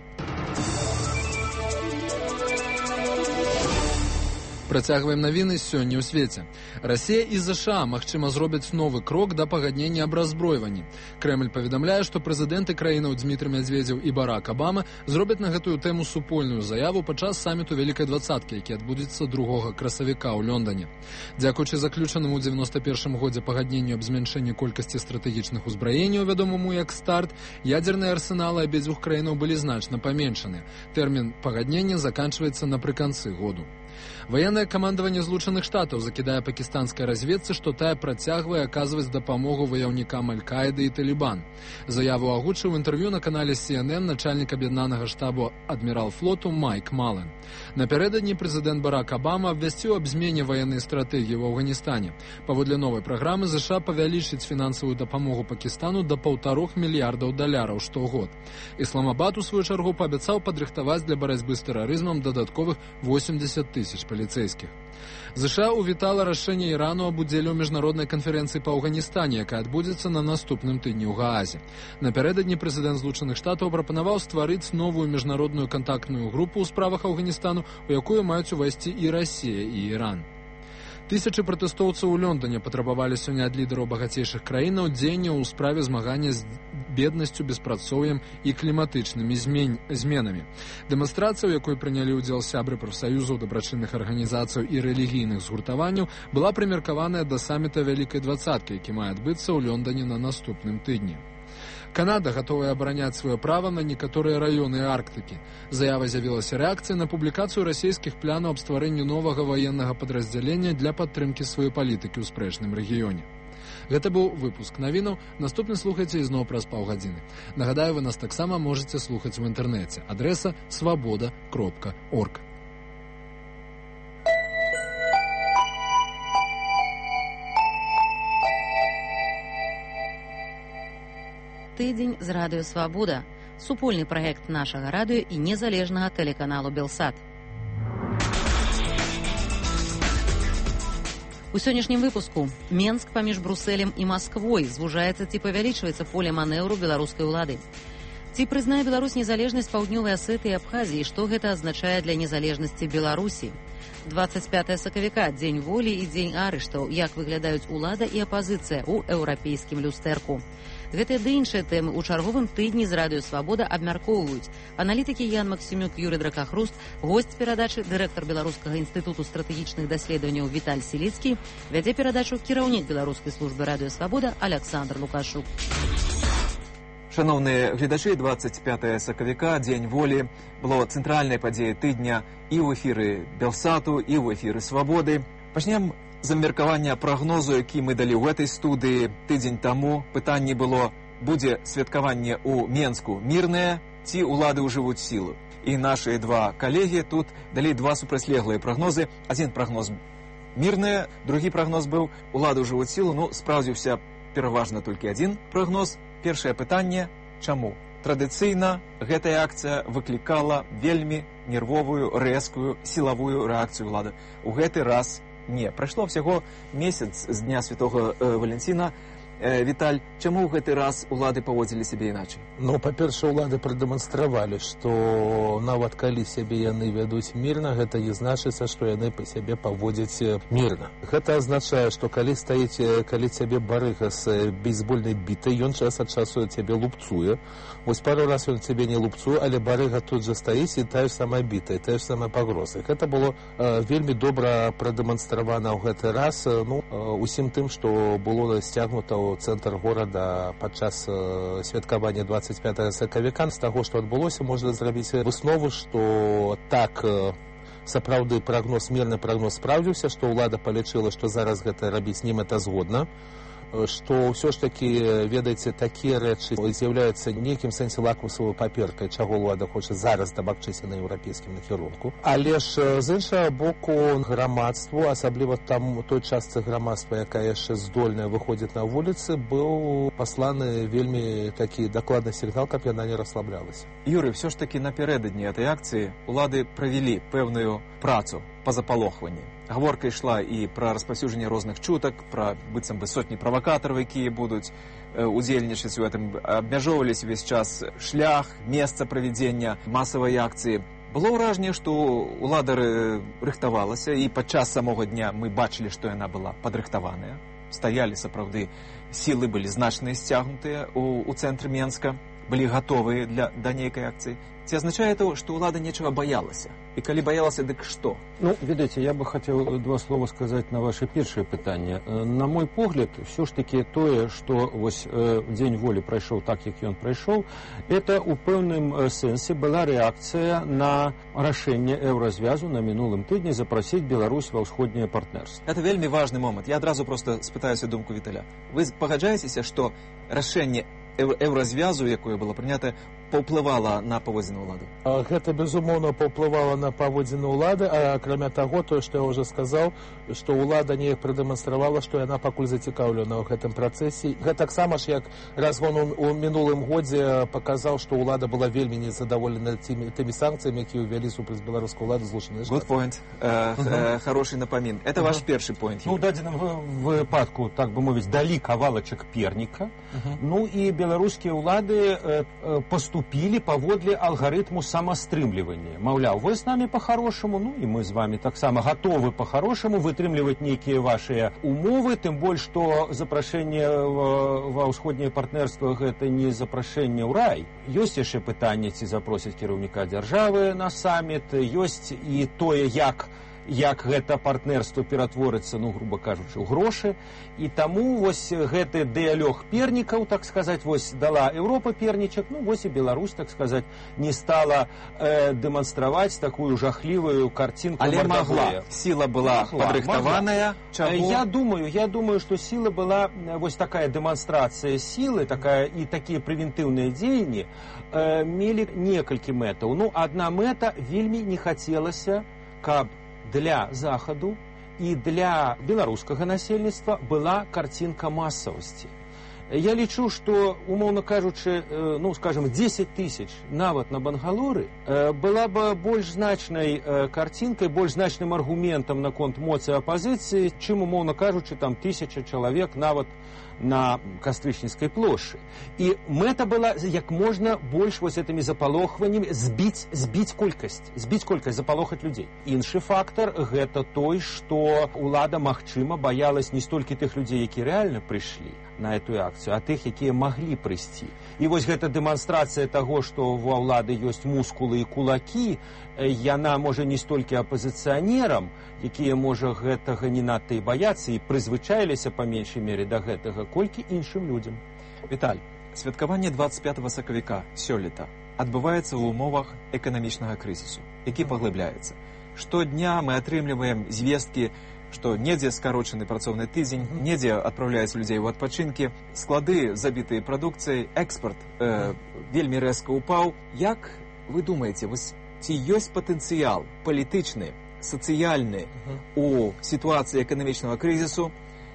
Працягваем навіны сёння ў свеце. Расія і ЗША, магчыма, зробяць новы крок да пагаднення аб разбройванні. Крэмль паведамляе, што прэзідэнты краінаў Дзмітрый Мядзведзеў і Барак Абама зробяць на гэтую тэму супольную заяву падчас саміту Вялікай двадцаткі, які адбудзецца 2 красавіка ў Лондане. Дзякуючы заключанаму ў 91-м годзе пагадненню аб змяншэнні колькасці стратэгічных узбраенняў, вядомаму як «Старт», ядзерныя арсеналы абедзвюх краінаў былі значна паменшаны. Тэрмін пагаднення заканчваецца напрыканцы году. Ваеннае камандаванне Злучаных Штатаў закідае пакістанскай разведцы, што тая працягвае аказваць дапамогу ваяўнікам Аль-Каіды і Талібан. Заяву агучыў інтэрв'ю на канале CNN начальнік аб'яднанага штабу адмірал флоту Майк Мален. Напярэдадні прэзідэнт Барак Абама абвясціў аб змене ваеннай стратэгіі ў Афганістане. Паводле новай праграмы ЗША павялічыць фінансавую дапамогу Пакістану да $1,5 мільярдаў штогод. Ісламабад, у сваю чаргу, паабяцаў падрыхтаваць для барацьбы з тэрарызмам дадатковых 80 тысяч паліцэйскіх. ЗША увітала рашэнне Ірану аб удзеле ў міжнароднай канферэнцыі па Афганістане, якая адбудзецца на наступным тыдні ў Гаазе. Напярэдадні прэзідэнт Злучаных Штатаў прапанаваў стварыць новую міжнародную кантактную групу ў справах Афганістану, у якую маюць увайсці і Расія, і Іран. Тысячы пратэстоўцаў у Лондоне патрабавалі сёння ад лідараў багацейшых краінаў дзеянняў у справе змагання з беднасцю, беспрацоўем і кліматычнымі зменамі. Дэманстрацыя, у якой прынялі ўдзел сябры прафсаюзаў, дабрачынных арганізацый і рэлігійных згуртаванняў, была прымеркаваная да саміта Вялікай двадцаткі, які мае адбыцца ў Лондоне на наступным тыдні. Канада гатовая абараняць сваё права на некаторыя раёны Арктыкі. Заява з'явілася рэакцыяй на публікацыю расійскіх планаў аб стварэнні новага ваеннага падраздзялення для падтрымкі сваёй палітыкі ў спрэчным рэгіёне. Гэта быў выпуск навінаў. Наступны слухайце ізноў праз паўгадзіны. Нагадаю, вы нас таксама можаце слухаць у інтэрнэце. Адрэса svoboda.org. Тыдзень з радыё «Свабода» – супольны праект нашага радыё і незалежнага тэлеканалу «Белсат». У сённяшнім выпуску Менск паміж Брусэлем і Масквой звужаецца ці павялічваецца поле манэўру беларускай улады. Ці прызнае Беларусь незалежнасць Паўднёвай Асетыі і Абхазіі, што гэта азначае для незалежнасці Беларусі? 25 сакавіка – дзень волі і дзень арыштаў, як выглядаюць улада і апазіцыя ў еўрапейскім люстэрку. Гэтыя ды іншыя тэмы ў чарговым тыдні з радыё «Свабода» абмяркоўваюць аналітыкі Ян Максімюк, Юрый Дракахруст, госць перадачы, дырэктар Беларускага інстытуту стратэгічных даследаванняў Віталь Сіліцкі, вядзе перадачу кіраўнік беларускай службы радыё «Свабода» Александр Лукашук. Шановныя гледачы, 25 сакавіка, дзень волі, было цэнтральнай падзеяй тыдня і ў эфіры Белсату, і ў эфіры Свабоды. Пачнем з абмеркавання прагнозу, які мы далі ў гэтай студыі тыдзень таму. Пытанне было, будзе святкаванне ў Менску мірнае, ці ўлады ўжывуць сілу. І нашы два калегі тут далі два супрацьлеглыя прагнозы. Адзін прагноз мірнае, другі прагноз быў улады ўжывуць сілу. Ну, спраўдзіўся пераважна толькі адзін прагноз. Першае пытанне, чаму? Традыцыйна гэтая акцыя выклікала вельмі нервовую, рэзкую, сілавую рэакцыю ўлады. У гэты раз не. Прайшло всяго месяц з дня Святога Валентина. Віталь, чаму ў гэты раз улады паводзілі сябе іначай? Ну, па-першае, улады прадэманстравалі, што нават калі сябе яны вядуць мірна, гэта не значыцца, што яны па сябе паводзяць мірна. Гэта азначае, што калі цябе барыга з бейсбольнай бітай, ён час ад часу цябе лупцуе. Вось пару раз ён цябе не лупцуе, але барыга тут жа стаіць і тая ж самая бітай, тая ж самая пагроза. Гэта было вельмі добра прадэманстравана ў гэты раз, усім тым, што было сцягнута ў цэнтр горада падчас святкавання 25 сакавіка. З таго, што адбылося, можна зрабіць выснову, што так, сапраўды мірны прагноз спраўдзіўся, што ўлада палічыла, што зараз гэта рабіць немэтазгодна, што ўсё ж такі, ведаеце, такія рэчы з'яўляюцца нейкім сэнсе лакмусавай паперкай, чаго ўлада хоча зараз дамагчыся на еўрапейскім накірунку. Але ж з іншага боку грамадству, асабліва там той частцы грамадства, якая яшчэ здольная выходзіць на вуліцы, быў пасланы вельмі такі дакладны сігнал, каб яна не расслаблялася. Юрый, все ж таки напярэдадні этой акцыі улады правялі пэўную працу па запалохванні. Гаворка ішла і пра распаўсюджанне розных чутак, пра быццам бы сотні правакатараў, якія будуць удзельнічаць у гэтым. Абмяжоўваліся ўвесь час шлях, месца правядзення масавай акцыі. Было ўражанне, што ўлада рыхтавалася, і падчас самога дня мы бачылі, што яна была падрыхтаваная. Стаялі, сапраўды, сілы былі значныя сцягнутыя ў цэнтры Менска, былі гатовыя да нейкай акцыі. Ці азначае то, што ўлада нечага боялася? І калі боялася, дык што? Ну, ведаеце, я бы хотел два слова сказать на ваше першае пытанне. На мой погляд, все ж таки тое, што вось дзень волі прайшоў так, як ён прайшоў, это у пэўным сэнсе была рэакцыя на рашэнне еўразвязу на мінулым тыдні запрасіць Беларусь ва ўсходняе партнерство. Это вельмі важны момант. Я адразу просто спытаюся думку Віталя. Вы пагаджаецеся, што рашэнне еўразвязу, якое было прынята, паўплывала на паводзіны ўлады? Гэта, безумоўна, паўплывала на паводзіны ўлады, а акрамя таго, тое, што я ўжо сказаў, што ўлада неяк прадэманстравала, што яна пакуль зацікаўлена ў гэтым працэсе. Гэтаксама ж, як разгон у мінулым годзе паказаў, што ўлада была вельмі незадаволена тымі санкцыямі, якія ўвялі супраць беларускай улады Злучаныя Штаты. Good point. Хороший напамін. Это ваш першы point. Ну, у дадзеным выпадку, так бы мовіць, далі кавалачак перніка. Ну, і беларускія ўлады поступили паводле алгарытму самастрымлівання. Маўляў, вы з намі па-харошаму, ну і мы з вами таксама гатовы па-харошаму вытрымліваць нейкія вашыя умовы, тым больш, што запрашэнне ва ўсходняе партнерства гэта не запрашэнне ў рай. Ёсць яшчэ пытанне, ці запросяць кіраўніка дзяржавы на саміт, ёсць і тое, як гэта партнерство ператворыцца, ну, грубо кажучы, ў грошы. І таму вось гэты дыялог пернікаў, так сказаць, вось дала Еўропа пернічак, ну, вось і Беларусь, так сказаць, не стала дэманстраваць такую жахлівую картинку. Але могла. Сила была падрыхтаваная. Я думаю, что сила была, вось такая дэманстрацыя силы, такая і такія прэвентыўныя дзеянні мелі некалькі мэтаў. Ну, адна мэта, вельмі не хацелася, каб для Захаду і для беларускага насельніцтва была картинка масавасці. Я лічу, што, умоўна кажучы, ну, скажем, 10 тысяч нават на Бангалоры была бы больш значнай картинкай, больш значным аргументам наконт моцы апазіцыі, чым, умоўна кажучы, там 1000 чалавек нават на Кастрычніцкай плошчы. І мэта была як можна больш вось этымі запалохваннямі збіць колькасць, запалохаць людзей. Іншы фактар гэта той, што ўлада, магчыма, баялась не столькі тых людзей, якія рэальна прыйшлі на эту акцыю, а тых, якія маглі прыйсці. І вось гэта дэманстрацыя таго, што ва ўлады ёсць мускулы і кулакі, яна можа не столькі апазіцыянерам, якія, можа, гэтага не надта і баяцца і прызвычаіліся па меншай мере да гэтага, колькі іншым людзям. Віталь, Святкаванне 25 сакавіка сёлета адбываецца ў умовах эканамічнага крызісу, які паглыбляецца. Штодня мы атрымліваем звесткі, што недзе скарочаны працоўны тыдзень, недзе адпраўляюць людзей у адпачынкі, склады забітыя прадукцыяй, экспарт вельмі рэзка ўпаў. Як вы думаеце, ці ёсць патэнцыял палітычны, сацыяльны у сітуацыі эканамічнага крызісу,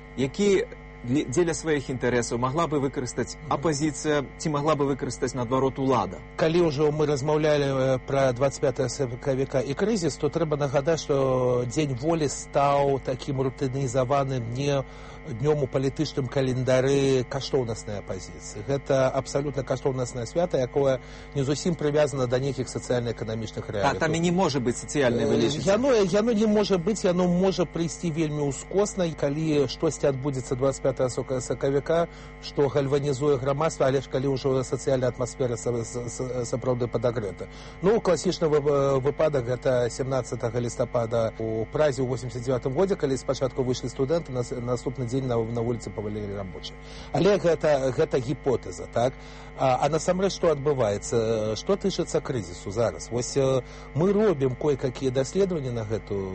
які дзеля сваіх інтарэсаў магла бы выкарыстаць апазіцыя, ці магла бы выкарыстаць, наадварот, улада? Калі ўжо мы размаўлялі пра 25 сакавіка і крызіс, то трэба нагадаць, што Дзень волі стаў такім рутынізаваным не днём у палітычным календары каштоўнаснай апазіцыі. Гэта абсалютна каштоўнаснае свята, якое не зусім прывязана да нейкіх сацыяльна-эканамічных рэалій. Там і не можа быць сацыяльнай вылічыць. Яно не можа быць, яно можа прыйсці вельмі ўскосна, калі штосьці адбудзецца 25 сакавіка, што гальванізуе грамадства, але ж калі ўжо сацыяльная атмасфера сапраўды падагрэта. Ну, класічны выпадак гэта 17 лістапада у Празе ў 89 годзе, калі спачатку выйшлі студэнты, наступны дзень на вуліцы павалілі рабочыя. Але гэта гіпотэза, так? А насамрэч што адбываецца? Што тычыцца крызісу зараз? Вось мы робім кое-какія даследаванні на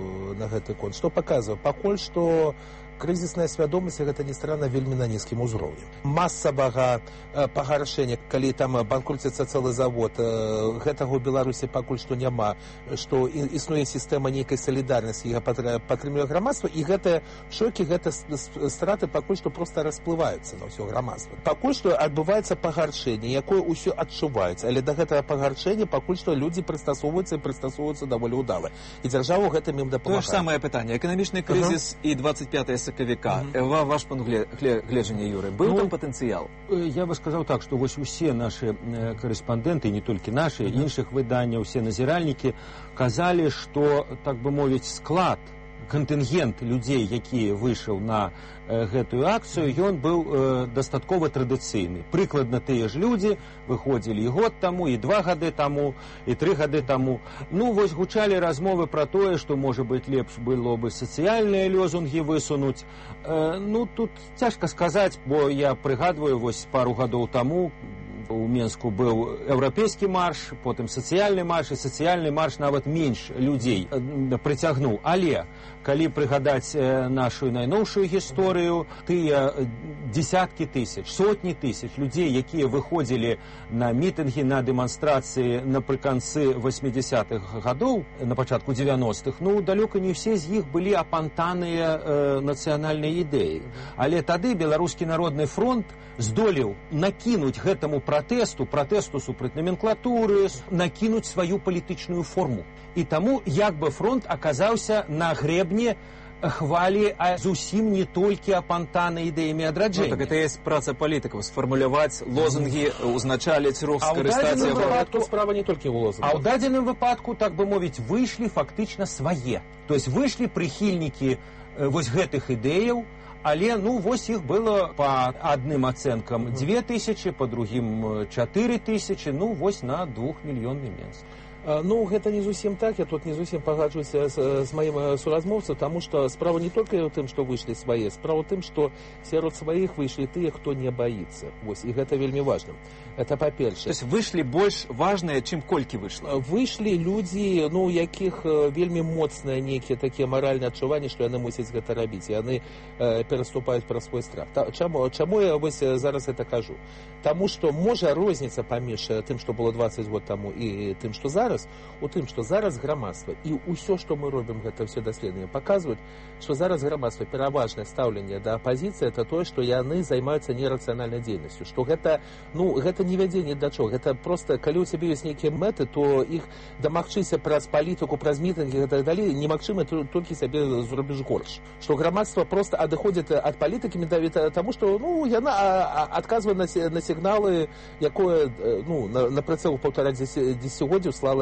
гэты конт. Што паказвае? Пакуль што крызісная свядомасць, гэта не странна, вельмі на нізкім узроўні. Масавага пагаршэння, калі там банкруціцца цэлы завод, гэтага ў Беларусі пакуль што няма, што існуе сістэма нейкай салідарнасці, яе падтрымлівае грамадства, і гэтыя шокі, гэта страты пакуль што проста расплываюцца на ўсё грамадства. Пакуль што адбываецца пагаршэнне, якое ўсё адчуваецца, але да гэтага пагаршэння пакуль што людзі прыстасоўваюцца даволі ўдала. І дзяржава гэтым ім дапамагае. Тое ж самае пытанне. Эканамічны крызіс і 25 сакавіка. Ваш пункт гледжання, Юрый, быў там патэнцыял? Я бы сказаў так, што вось усе нашы карэспандэнты, не толькі нашы, іншых выданняў, усе назіральнікі казалі, што, так бы мовіць, склад, кантынгент людзей, які выйшаў на гэтую акцыю, ён быў дастаткова традыцыйны. Прыкладна тыя ж людзі выходзілі і год таму, і 2 гады таму, і 3 гады таму. Ну, вось гучалі размовы пра тое, што, можа быць, лепш было бы сацыяльныя лёзунгі высунуць. Ну, тут цяжка сказаць, бо я прыгадваю, вось пару гадоў таму у Менску быў еўрапейскі марш, потым сацыяльны марш, і сацыяльны марш нават менш людзей прыцягнуў. Але калі прыгадаць нашу найноўшую гісторыю, тыя дзесяткі тысяч, сотні тысяч людзей, якія выходзілі на мітынгі, на дэманстрацыі напрыканцы 80-х гадоў, на пачатку 90-х, ну, далёка не ўсе з іх былі апантаныя нацыянальнай ідэі. Але тады Беларускі народны фронт здолеў накінуць гэтаму пратэсту супраць номенклатуры, накінуць сваю палітычную форму. І таму як бы фронт аказаўся на грэбне хвалі, а зусім не толькі апантаны ідэямі адраджэння. Ну, так гэта ёсць праца палітыкаў, сфармуляваць лозунгі, узначаліць рух, скарыстаць яго. Справа не толькі ў лозунгах. А ў дадзеным выпадку, так бы мовіць, выйшлі фактычна свае. То есть выйшлі прыхільнікі вось гэтых ідэяў, але, ну, вось іх было па адным ацэнкам 2000, па другім 4000, ну, вось на 2-мільённы Менск. Ну, гэта не зусім так, я тут не зусім пагаджуся з маім суразмоўцам, таму што справа не толькі ў тым, што выйшлі свае, справа ў тым, што сярод сваіх выйшлі тыя, хто не баіцца. Вось, і гэта вельмі важна. Это па-першае. То есть выйшлі больш важныя, чым колькі выйшла? Выйшлі людзі, ну, у якіх вельмі моцныя нейкія такія маральныя адчуванні, што яны мусяць гэта рабіць, і яны пераступаюць праз свой страх. Чаму я вось зараз гэта кажу? Таму што можа розніца паміж тым, што было 20 год таму, і тым, што зараз, у тым, што зараз грамадства і ўсё, што мы робім, гэта ўсе даследаванні паказваюць, што зараз грамадства пераважнае стаўленне да апазіцыі это тое, што яны займаюцца нерацыянальнай дзейнасцю, што гэта, ну, гэта не вядзе ні да чого, гэта проста, калі ў цябе ёсць нейкія мэты, то іх дамагчыся праз палітыку, праз мітынгі і так далей немагчыма, толькі сябе зробіш горш. Што грамадства проста адыходзіць ад палітыкі менавіта таму, што, ну, яна адказвае на сігналы, якое, ну, на працягу 1,5 дзесяцігоддзяў слала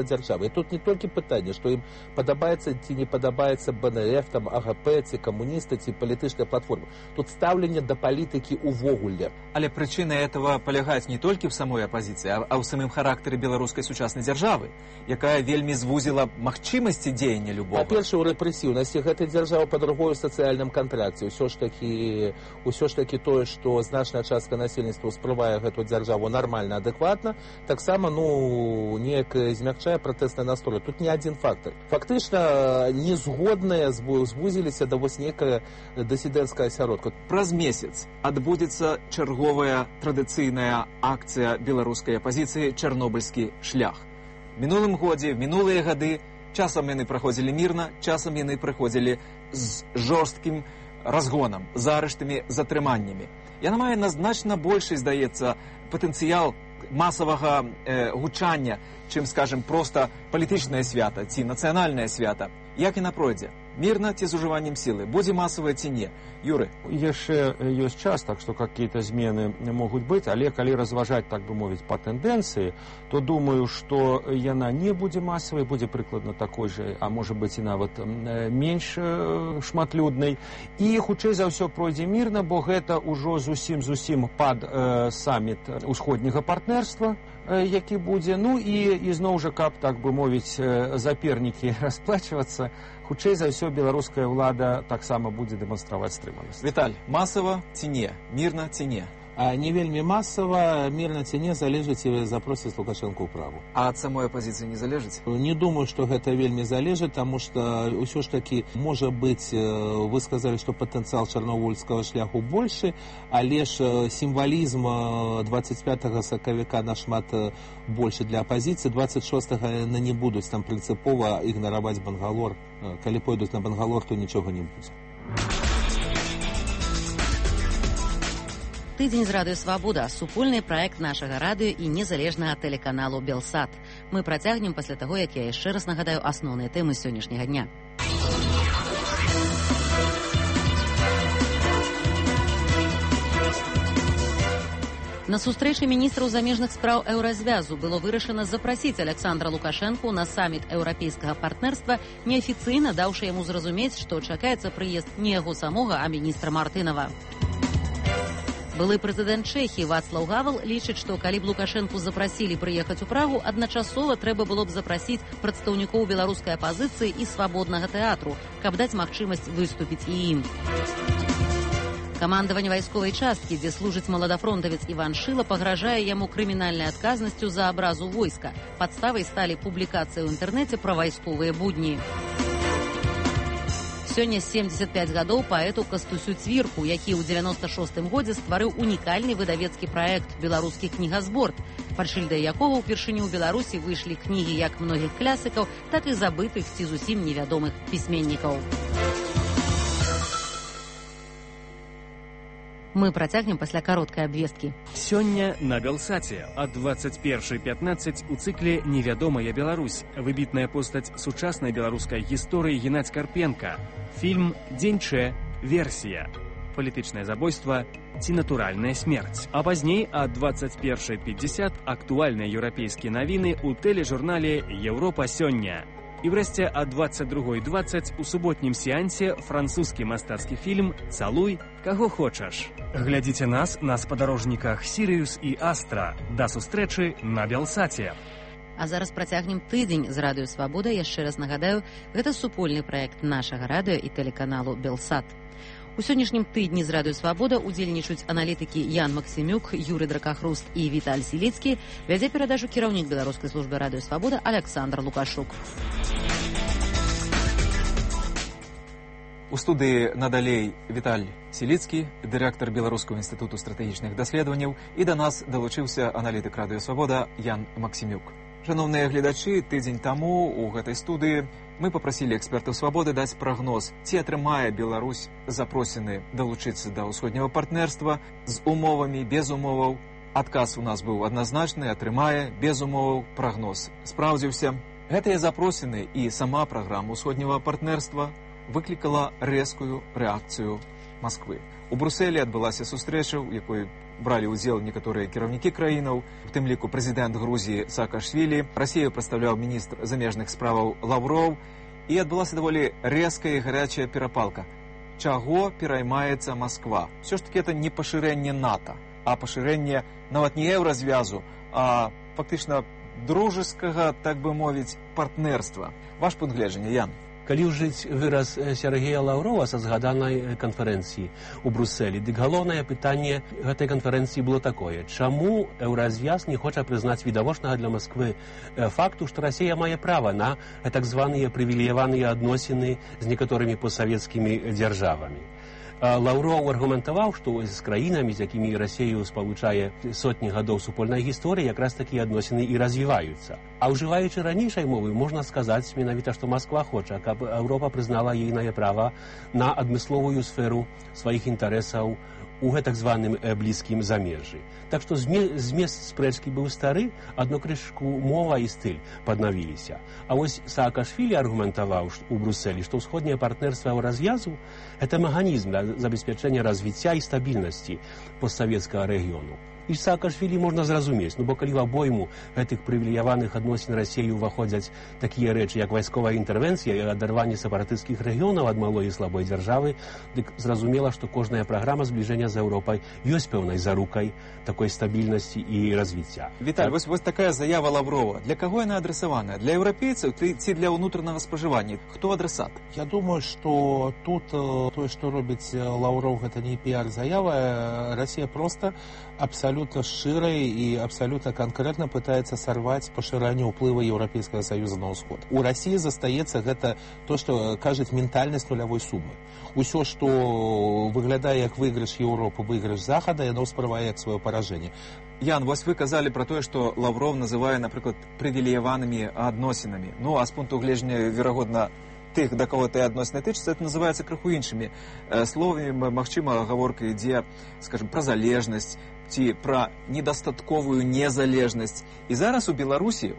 сімвала дзяржавы. І тут не толькі пытанне, што ім падабаецца ці не падабаецца БНФ, там, АГП, ці камуністы, ці палітычная платформа. Тут стаўленне да палітыкі ўвогуле. Але причина этого полягает не только в самой оппозиции, а в самом характере белорусской сучасной державы, якая вельми звузила махчимости деяния любого. По-перше, у репрессивности этой державы по-другому в социальном контракте. Усё ж таки тое, что значная частка насельніцтва успрымае эту державу нормально, адекватно, так само, неяк змягчае протестный настрой. Тут не один фактор. Фактично, незгодныя звузіліся да вось некая дысідэнцкая асяродка. Праз месяц адбудзецца чарговая традыцыйная акцыя беларускай апазіцыі «Чарнобыльскі шлях». Мінулым годзе, мінулыя гады часам яны праходзілі мірна, часам яны праходзілі з жорсткім разгонам, з арыштамі, затрыманнямі. Яна мае значна большы, здаецца, патэнцыял масавага гучання, чым, скажем, проста палітычнае свята ці нацыянальнае свята. Як яна пройдзе? Мирно ці з уживаннем силы? Будзе масавая ці не? Юры? Яшчэ ёсць час, так што какие-то змены могуць быць, але калі разважаць, так бы мовіць, па тэндэнцыі, то думаю, што яна не будзе масавай, будзе прыкладна такой же, а можа быць і нават менш шматлюднай. І хутчэй за ўсё пройдзе мірна, бо гэта ўжо зусім пад саміт усходняга партнерства, які будзе. Ну і зноў жа, каб, так бы мовіць, запернікі расплачвацца, хутчэй за ўсё беларуская ўлада таксама будзе дэманстраваць стрыманасць. Віталь, масава ці не? Мірна ці не? Не вельмі масава, мірна ці не, залежыць і запросіць Лукашэнку ў праву. А ад самой апазіцыі не залежыць? Не думаю, што гэта вельмі залежыць, таму што ўсё ж такі, можа быць, вы сказалі, што патэнцыял чарнобыльскага шляху большы, але ж сімвалізм 25 сакавіка нашмат большы для апазіцыі, 26-го яны не будуць там прынцыпова ігнараваць Бангалор. Калі пойдуць на Бангалор, то нічога не будзе. Тыдзень з радыё «Свабода» – супольны праект нашага радыё і незалежнага тэлеканалу «Белсат». Мы працягнем пасля таго, як я яшчэ раз нагадаю асноўныя тэмы сённяшняга дня. На сустрэчы міністраў замежных спраў Еўразвязу было вырашана запрасіць Александра Лукашэнку на саміт еўрапейскага партнерства, неафіцыйна даўшы яму зразумець, што чакаецца прыезд не яго самога, а міністра Мартынова. Былы прэзідэнт Чэхіі Вацлаў Гавал лічыць, што калі б Лукашэнку запрасілі прыехаць у Прагу, адначасова трэба было б запрасіць прадстаўнікоў беларускай апазіцыі і свабоднага тэатру, каб даць магчымасць выступіць і ім. Камандаванне вайсковай часткі, дзе служыць маладафронтавец Іван Шыла, пагражае яму крымінальнай адказнасцю за абразу войска. Падставай сталі публікацыі ў інтэрнэце пра вайсковыя будні. Сёння 75 гадоў паэту Кастусю Цвірку, які ў 96-м годзе стварыў унікальны выдавецкі праект «Беларускі кнігазбор», пад шыльдай якога ўпершыню ў Беларусі выйшлі кнігі як многіх клясыкаў, так і забытых ці зусім невядомых пісьменнікаў. Мы працягнем пасля кароткай абвесткі. Сёння на Белсаце ад 21:15 у цыкле «Невядомая Беларусь». Выбітная постаць сучаснай беларускай гісторыі Геннадзь Карпенка. Фільм «Дзень Чэ. Версія. Палітычнае забойства ці натуральная смерць». А пазней ад 21:50 актуальныя еўрапейскія навіны ў тэлежурнале «Еўропа сёння». І врэшце ад 22:20 у суботнім сеансе французскі мастацкі фільм «Цалуй, каго хочаш». Глядзіце нас на спадарожніках «Сірыюс» і «Астра». Да сустрэчы на Белсаце. А зараз працягнем тыдзень з радыё «Свабода». Яшчэ раз нагадаю, гэта супольны праект нашага радыё і тэлеканалу «Белсат». У сённяшнім тыдні з радыё «Свабода» удзельнічаюць аналітыкі Ян Максімюк, Юрый Дракахруст і Віталь Сіліцкі. Вядзе перадачу кіраўнік беларускай службы радыё «Свабода» Александр Лукашук. У студыі надалей Віталь Сіліцкі, дырэктар Беларускага інстытуту стратэгічных даследаванняў, і да нас далучыўся аналітык радыё «Свабода» Ян Максімюк. Шановныя гледачы, тыдзень таму у гэтай студыі мы папрасілі экспертаў «Свабоды» даць прагноз, ці атрымае Беларусь запросены далучыцца да ўсходняга партнерства з умовамі, без умоваў. Адказ у нас быў адназначны, атрымае, без умоваў, прагноз спраўдзіўся. Гэтыя запросены і сама праграма ўсходняга партнерства выклікала рэзкую рэакцыю Масквы. У Брусэлі адбылася сустрэча, у якой бралі ўдзел некаторыя кіраўнікі краінаў, у тым ліку прэзідэнт Грузіі Саакашвілі, Расію прадстаўляў міністр замежных справаў Лаўроў, і адбылася даволі рэзкая і гарячая перапалка. Чаго пераймаецца Масква? Все ж таки это не пашырэнне НАТО, а пашырэнне нават не еўразвязу, а фактычна дружескага, так бы мовіць, партнерства. Ваш пункт гледжання, Ян? Калі ўжыць выраз Сергея Лаўрова са згаданай канферэнцыі ў Брусэлі, дык галоўнае пытанне гэтай канферэнцыі было такое: чаму еўразвяз не хоча прызнаць відавочнага для Масквы факту, што Расія мае права на так званыя прывілеяваныя адносіны з некаторымі постсавецкімі дзяржавамі. Лаўроў аргументаваў, што з краінамі, з якімі Расію спалучае сотні гадоў супольнай гісторыі, якраз такія адносіны і развіваюцца. А ўжываючы ранейшай мовы, можна сказаць менавіта, што Масква хоча, каб Еўропа прызнала ейнае права на адмысловую сферу сваіх інтарэсаў у гэтак званым блізкім замежжы. Так што змест спрэчкі быў стары, адно крышку мова і стыль паднавіліся. А вось Саакашвілі аргументаваў у Брусэлі, што ўсходняе партнерства еўразвязу – гэта механізм для забеспячэння развіцця і стабільнасці постсавецкага рэгіёну. І Саакашвілі можна зразумець, бо калі в абойму гэтых прывілеяваных адносін Расіі ўваходзяць такія рэчы, як вайсковая інтэрвенцыя і адарванне сепаратысцкіх рэгіёнаў ад малой і слабой дзяржавы, дык зразумела, што кожная праграма збліжэння з Еўропай ёсць пэўнай зарукай такой стабільнасці і развіцця. Віталь, вось такая заява Лаўрова. Для каго яна адрасаваная? Для еўрапейцаў ці для ўнутранага спажывання? Хто адрасат? Я думаю, што тут тое, што робіць Лаўров, гэта не піар-заява. Расія проста абсолютно шчырай і абсолютно конкретно пытается сорваць пашыранне ўплыва Еўрапейскага Саюза на ўсход. У Расіі застаецца гэта то, што кажуць ментальнасць нулявой сумы. Усё, што выглядае як выйгрыш Еўропы, выйгрыш Захада, яно ўспрымае як сваё паражэнне. Ян, вось вы казалі пра тое, што Лаўров называе, напрыклад, прывілеяванымі адносінамі. Ну, а з пункту гледжання, верагодна, тых, да кого тыя адносіны тычацца, это называецца крыху іншымі словамі. Магчыма, гаворка ідзе, скажем, пра залежнасць ці пра недастатковую незалежнасць. І зараз у Беларусі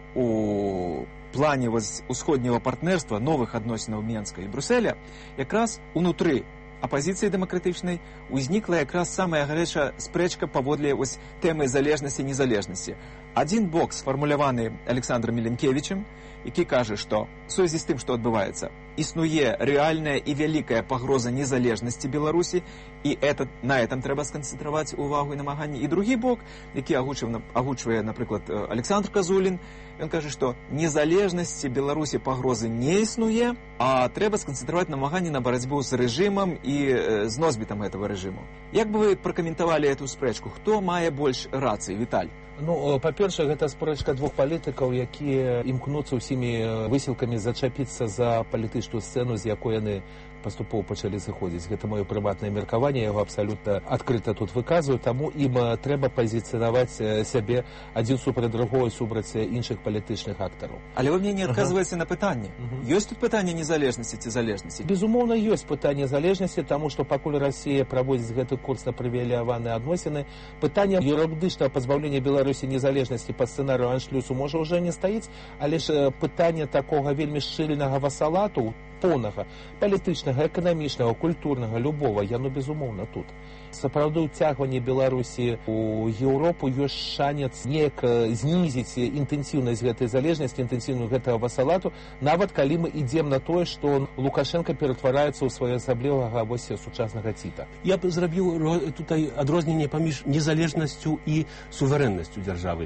у плане усходняго партнерства, новых адносінаў Менска і Брусэля, якраз унутры апазіцыі дэмакратычнай узнікла якраз самая гарячая спрэчка паводле тэмы залежнасці і незалежнасці. Адзін бок сфармуляваны Александром Міленкевічем, які кажа, што в сувязі з тым, што адбываецца, існуе рэальная і вялікая пагроза незалежнасці Беларусі, і на этом трэба сканцэнтраваць увагу і намаганні. І другі бок, які агучвае, напрыклад, Александр Казулін, ён кажа, што незалежнасці Беларусі пагрозы не існуе, а трэба сканцэнтраваць намаганні на барацьбу з рэжымам і з носьбітам гэтага рэжыму. Як бы вы пракаментавалі эту спрэчку? Хто мае больш рацыі, Віталь? Ну, па-першае, гэта спрэчка двух палітыкаў, якія імкнуцца ўсімі высілкамі зачапіцца за палітычную сцэну, з якой яны паступова пачалі зыходзіць. Гэта маё прыватнае меркаванне, я яго абсалютна адкрыта тут выказваю, таму ім трэба пазіцыянаваць сябе адзін супраць другого, супраць іншых палітычных актараў. Але вы мне не адказваеце на пытанне. Ёсць тут пытанне незалежнасці ці залежнасці? Безумоўна, ёсць пытанне залежнасці, таму што пакуль Расія праводзіць гэты курс на прывілеяваныя адносіны, пытанне юрыдычнага пазбаўлення Беларусі незалежнасці па сцэнарыю аншлюсу можа ўжо не стаіць, але ж пытанне такога вельмі шчыльнага васалату, поўнага, палітычнага, эканамічнага, культурнага, любого, яно безумоўна тут. Сапраўды ўцягванне Беларусі у Еўропу ёсць шанец неяк знізіць інтэнсіўнасць гэтай залежнасці, інтэнсіўнасць гэтага васалату, нават калі мы ідзем на тое, што Лукашенко ператвараецца ў своеасаблівага сучаснага ціта. Я б зрабіў тут адрозненне паміж незалежнасцю і суверэннасцю дзяржавы.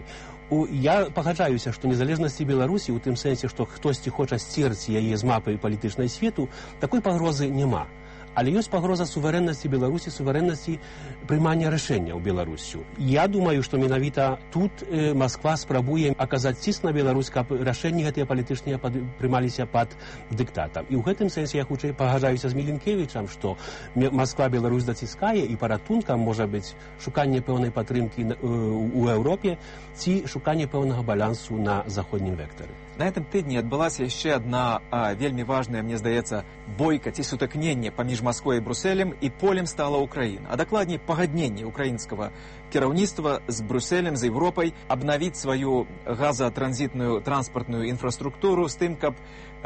Я пагаджаюся, што незалежнасці Беларусі у тым сэнсе, што хтосьці хоча сцерці яе з мапы палітычнай свету, такой пагрозы няма. Але ёсць пагроза суверэннасці Беларусі, суверэннасці прымання рашэнняў Беларусю. Я думаю, што менавіта тут Масква спрабуе аказаць ціск на Беларусь, каб рашэнні гэтыя палітычныя прымаліся пад дыктатам. І ў гэтым сэнсе я хутчэй пагаджаюся з Міленкевічам, што Масква Беларусь даціскае, і паратункам можа быць шуканне пэўнай падтрымкі ў Еўропе ці шуканне пэўнага балансу на заходнім вектары. На этом тыдні адбылася яшчэ адна вельмі важная, мне здаецца, бойка ці сутыкненне паміж Масквой і Брусэлем, і полем стала Украіна. А дакладней, пагадненне украінскага кіраўніцтва з Брусэлем, з Европай, абнавіць сваю газатранзітную транспартную інфраструктуру з тым, каб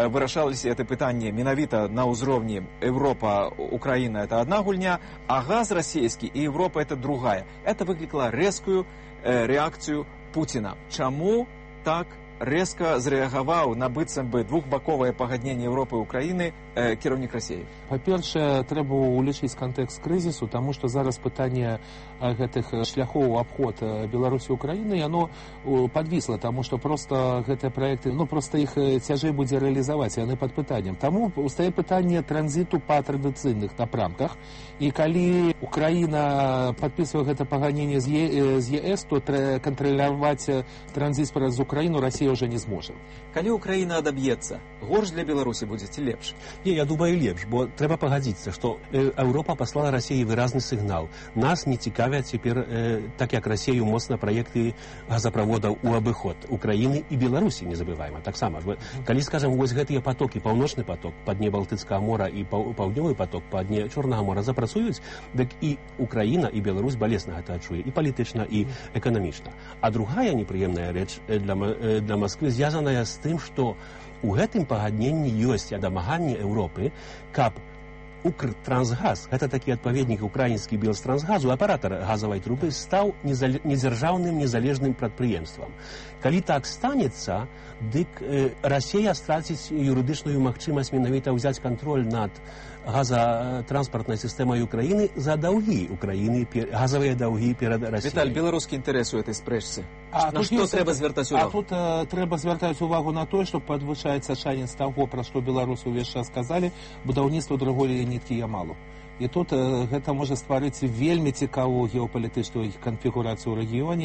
вырашаліся это пытанне менавіта на ўзроўні Европа, Украина — это одна гульня, а газ расійскі и Европа — это другая. Это выкликало резкую реакцию Путина. Чаму так резко зрэагаваў на быццам бы двухбаковае пагадненне Европы і Украіны кіраўнік Расіі? Па-першае, трэба ўлічыць кантэкст крызісу, таму што зараз пытанне гэтых шляхоў у абход Беларусі і Украіны, яно падвісла, таму што проста гэтыя праекты, проста іх цяжэй будзе рэалізаваць, яны пад пытаннем. Таму стае пытанне транзіту па традыцыйных напрамках, і калі Украіна падпісвае гэта паганенне з ЕС, то кантраляваць транзіт праз Украіну Расія уже не зможа. Калі Украіна адаб'ецца, горш для Беларусі будзе ці лепш? Не, я думаю, лепш, бо трэба пагадзіцца, што Еўропа паслала Расіі выразны сігнал. Нас не цікавяць цяпер, так як Расію, моцна праекты газаправодаў у абыход Украіны і Беларусі, не забываем. Таксама, калі, скажам, вось гэтыя патокі, паўночны поток па дне Балтыцкага мора і паўднёвы поток па дне Чорнага мора запрацуюць, дык і Украіна і Беларусь балесна гэта адчуе, і палітычна, і эканамічна. А другая непрыемная рэч для Москвы звязаная з тым, што у гэтым пагадненні ёсць дамаганне Еўропы, каб Укртрансгаз, гэта такі адпаведнік украінскі Белтрансгазу, аператар газавай трубы, стаў недзяржаўным незалежным прадпрыемствам. Калі так станецца, дык Расія страціць юрыдычную магчымасць менавіта ўзяць кантроль над газатранспартнай сістэмай Украіны за даўгі Украіны, газавыя даўгі перад Расіяй. Віталь, беларускі інтарэс у этой спрэчцы. На што трэба звяртаць увагу? А тут трэба звяртаць увагу на тое, што падвышаецца шанец таго, пра што беларусы ўвесь час сказалі, будаўніцтва другой ніткі Ямалу. І тут гэта можа стварыць вельмі цікавую геапалітычную канфігурацыю ў рэгіёне,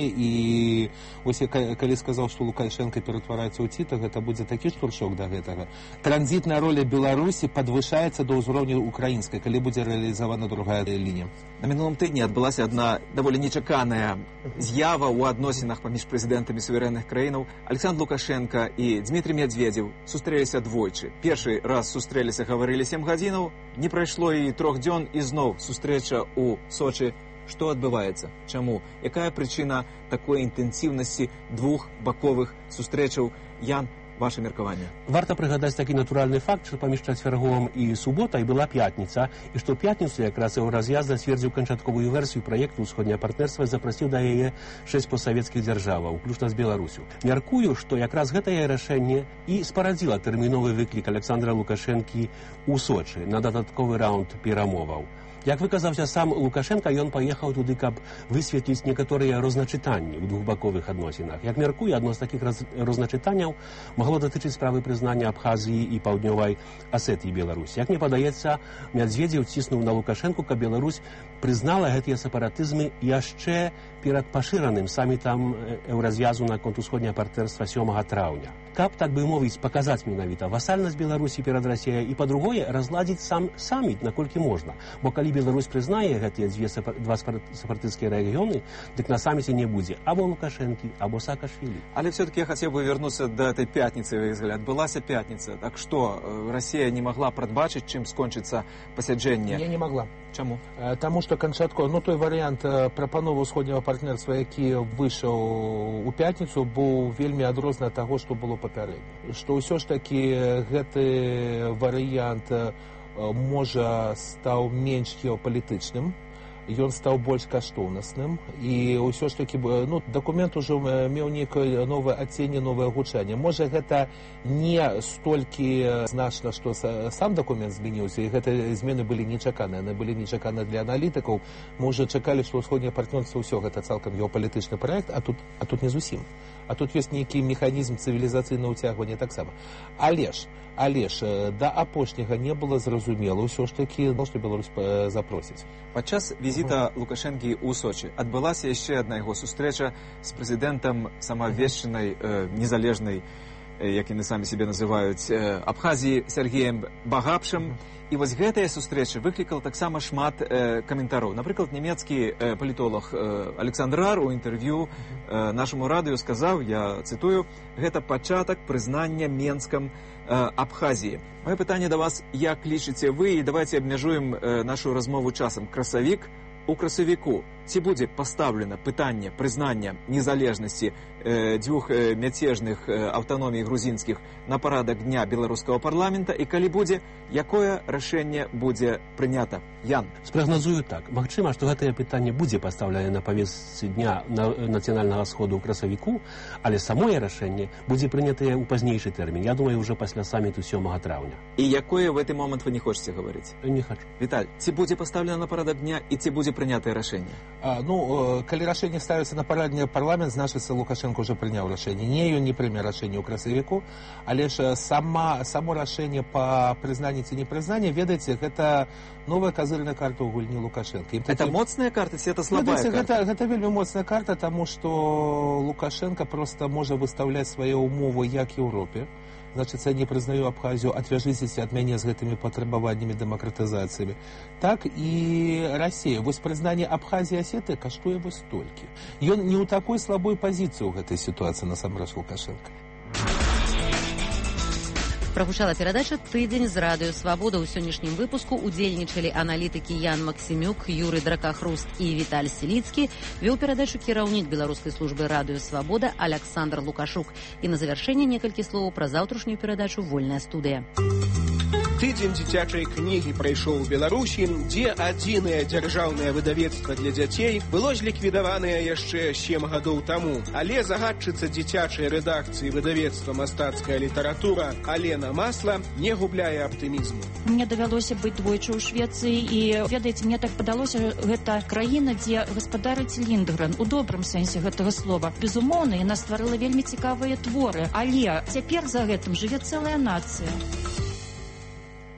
і ось я калі сказаў, што Лукашенко ператвараецца ў Ціта, гэта будзе такі штуршок да гэтага. Транзітная роля Беларусі падвышаецца да ўзроўню украінскай, калі будзе рэалізавана другая лінія. На мінулым тыдні адбылася адна даволі нечаканая з'ява ў адносінах паміж прэзідэнтамі суверэнных краінаў. Александр Лукашенко і Дмітрий Медведзеў сустрэліся двойчы. Першы раз сустрэліся, гаварылі 7 гадзінаў, не прайшло і 3 дзён, і зноў сустрэча ў Сочы. Што адбываецца? Чаму? Якая прычына такой інтэнсіўнасці двухбаковых сустрэчаў? Ян, ваше меркаванне? Варта прыгадаць такі натуральны факт, што паміж чацвяргом і суботай была пятніца, і што пятніцу якраз Еўраз'езд зацвердзіў канчатковую версію праекту ўсходняе партнерства і запрасіў да яе 6 постсавецкіх дзяржаваў, уключна з Беларусю. Мяркую, што якраз гэтае рашэнне і спарадзіла тэрміновы выклік Александра Лукашэнкі ў Сочы на дадатковы раунд перамоваў. Як выказаўся сам Лукашенко, ён паехаў туды, каб высветліць некаторыя розначытанні ў двухбаковых адносінах. Як мяркую, адно з такіх розначытанняў магло датычыць справы прызнання Абхазіі і паўднёвай Асетыі Беларусі. Як мне падаецца, Медведзеў ціснуў на Лукашенку, каб Беларусь прызнала гэтыя сепаратызмы яшчэ перад пашыраным самітам Еўраз'язу наконт усходняе партнерства 7 траўня. Каб, так бы мовіць, паказаць менавіта васальнасць Беларусі перад Расіяй і, па-другое, разладзіць сам саміт, наколькі можна. Бо калі Беларусь прызнае гэтыя два сепаратысцкія рэгіёны, дык на саміце не будзе або Лукашэнкі, або Саакашвілі. Але все-таки я хотел бы вернуться до этой пятницы, в их взгляд. Былася пятница. Так что, Россия не могла прадбачыць, чым скончыцца пасяджэнне? Не могла. Чаму? Таму што канчаткова, той варыянт прапановы ўсходняга партнерства, які выйшаў у пятніцу, быў вельмі адрозны ад таго, што было папярэдне. Што ўсё ж такі гэты варыянт можа стаў менш геапалітычным, ён стаў больш каштоўнасным, і ўсё ж такі дакумент ужо меў нейкае новае адценне, новае гучанне. Можа, гэта не столькі значна, што сам дакумент змяніўся, і гэтыя змены былі нечаканыя. Яны былі нечаканыя для аналітыкаў. Мы ўжо чакалі, што ўсходняе партнёрства ўсё гэта цалкам геапалітычны праект, а тут не зусім. А тут ёсць нейкі механізм цывілізацыйнага ўцягвання таксама. Але ж да апошняга не было зразумела ўсё ж такі, што Беларусь запросіць. Падчас візіта Лукашэнкі ў Сочы адбылася яшчэ адна яго сустрэча з прэзідэнтам самаабвешчанай незалежнай, як яны самі сябе называюць, Абхазіі Сергеем Багапшым. І вось гэтая сустрэча выклікала таксама шмат каментароў. Напрыклад, нямецкі палітолог Александр Рар у інтэрв'ю нашаму радыё сказаў, я цытую, гэта пачатак прызнання Менскам Абхазіі. Маё пытанне да вас, як лічыце вы, і давайте абмяжуем нашу размову часам. Красавік у красавіку. Ці будзе пастаўлена пытанне прызнання незалежнасці дзвюх мяцежных аўтаномій грузінскіх на парадак дня беларускага парламента, і калі будзе, якое рашэнне будзе прынята? Ян. Спрагназую так. Магчыма, што гэтае пытанне будзе пастаўлена на павестцы дня нацыянальнага сходу ў красавіку, але самое рашэнне будзе прынятае ў пазнейшы тэрмін. Я думаю, ўжо пасля саміту 7 траўня. І якое в гэты момант вы не хочаце гаварыць? Не хочу. Віталь, ці будзе пастаўлена на парадак дня і ці будзе прынятае рашэнне? Калі рашэнне ставіцца на парадак парламент, значыцца, Лукашенко уже прыняў рашэнне. Не, ён не прыме рашэнне ў красавіку, але ж само рашэнне па прызнанні ці непрызнанні, ведаеце, гэта новая казырная карта ў гульні Лукашенко. Это моцная карта ці это слабая карта? Гэта вельмі моцная карта, таму што Лукашенко просто можа выстаўляць свае ўмовы як Еўропе. Значит, я не признаю Абхазию, отвяжитесь от меня с этими потребованиями демократизациями. Так и Россия. Вот признание Абхазии и Осетии коштует вот столько. И он не у такой слабой позиции в этой ситуации, на самом деле, Лукашенко. Прагучала перадача «Тыдзень з радыё Свабода». У сённяшнім выпуску удзельнічалі аналітыкі Ян Максімюк, Юрый Дракахруст і Віталь Селіцкі. Вёў перадачу кіраўнік беларускай службы радыё Свабода Александр Лукашук. І на завяршэнне некалькі словаў пра заўтрашнюю перадачу «Вольная студыя». Тыдзень дзіцячай кнігі прайшоў у Беларусі, дзе адзінае дзяржаўнае выдавецтва для дзяцей было зліквідаванае яшчэ 7 гадоў таму. Але загадчыца дзіцячай рэдакцыі выдавецтва «Мастацкая літаратура» Алена Масла не губляе аптымізму. Мне давялося быць двойчы ў Швецыі, і, ведаеце, мне так падалося, гэта краіна, дзе гаспадарыць Ліндгрен, у добрым сэнсе гэтага слова. Безумоўна, яна стварыла вельмі цікавыя творы, але цяпер за гэтым жыве цэлая нацыя.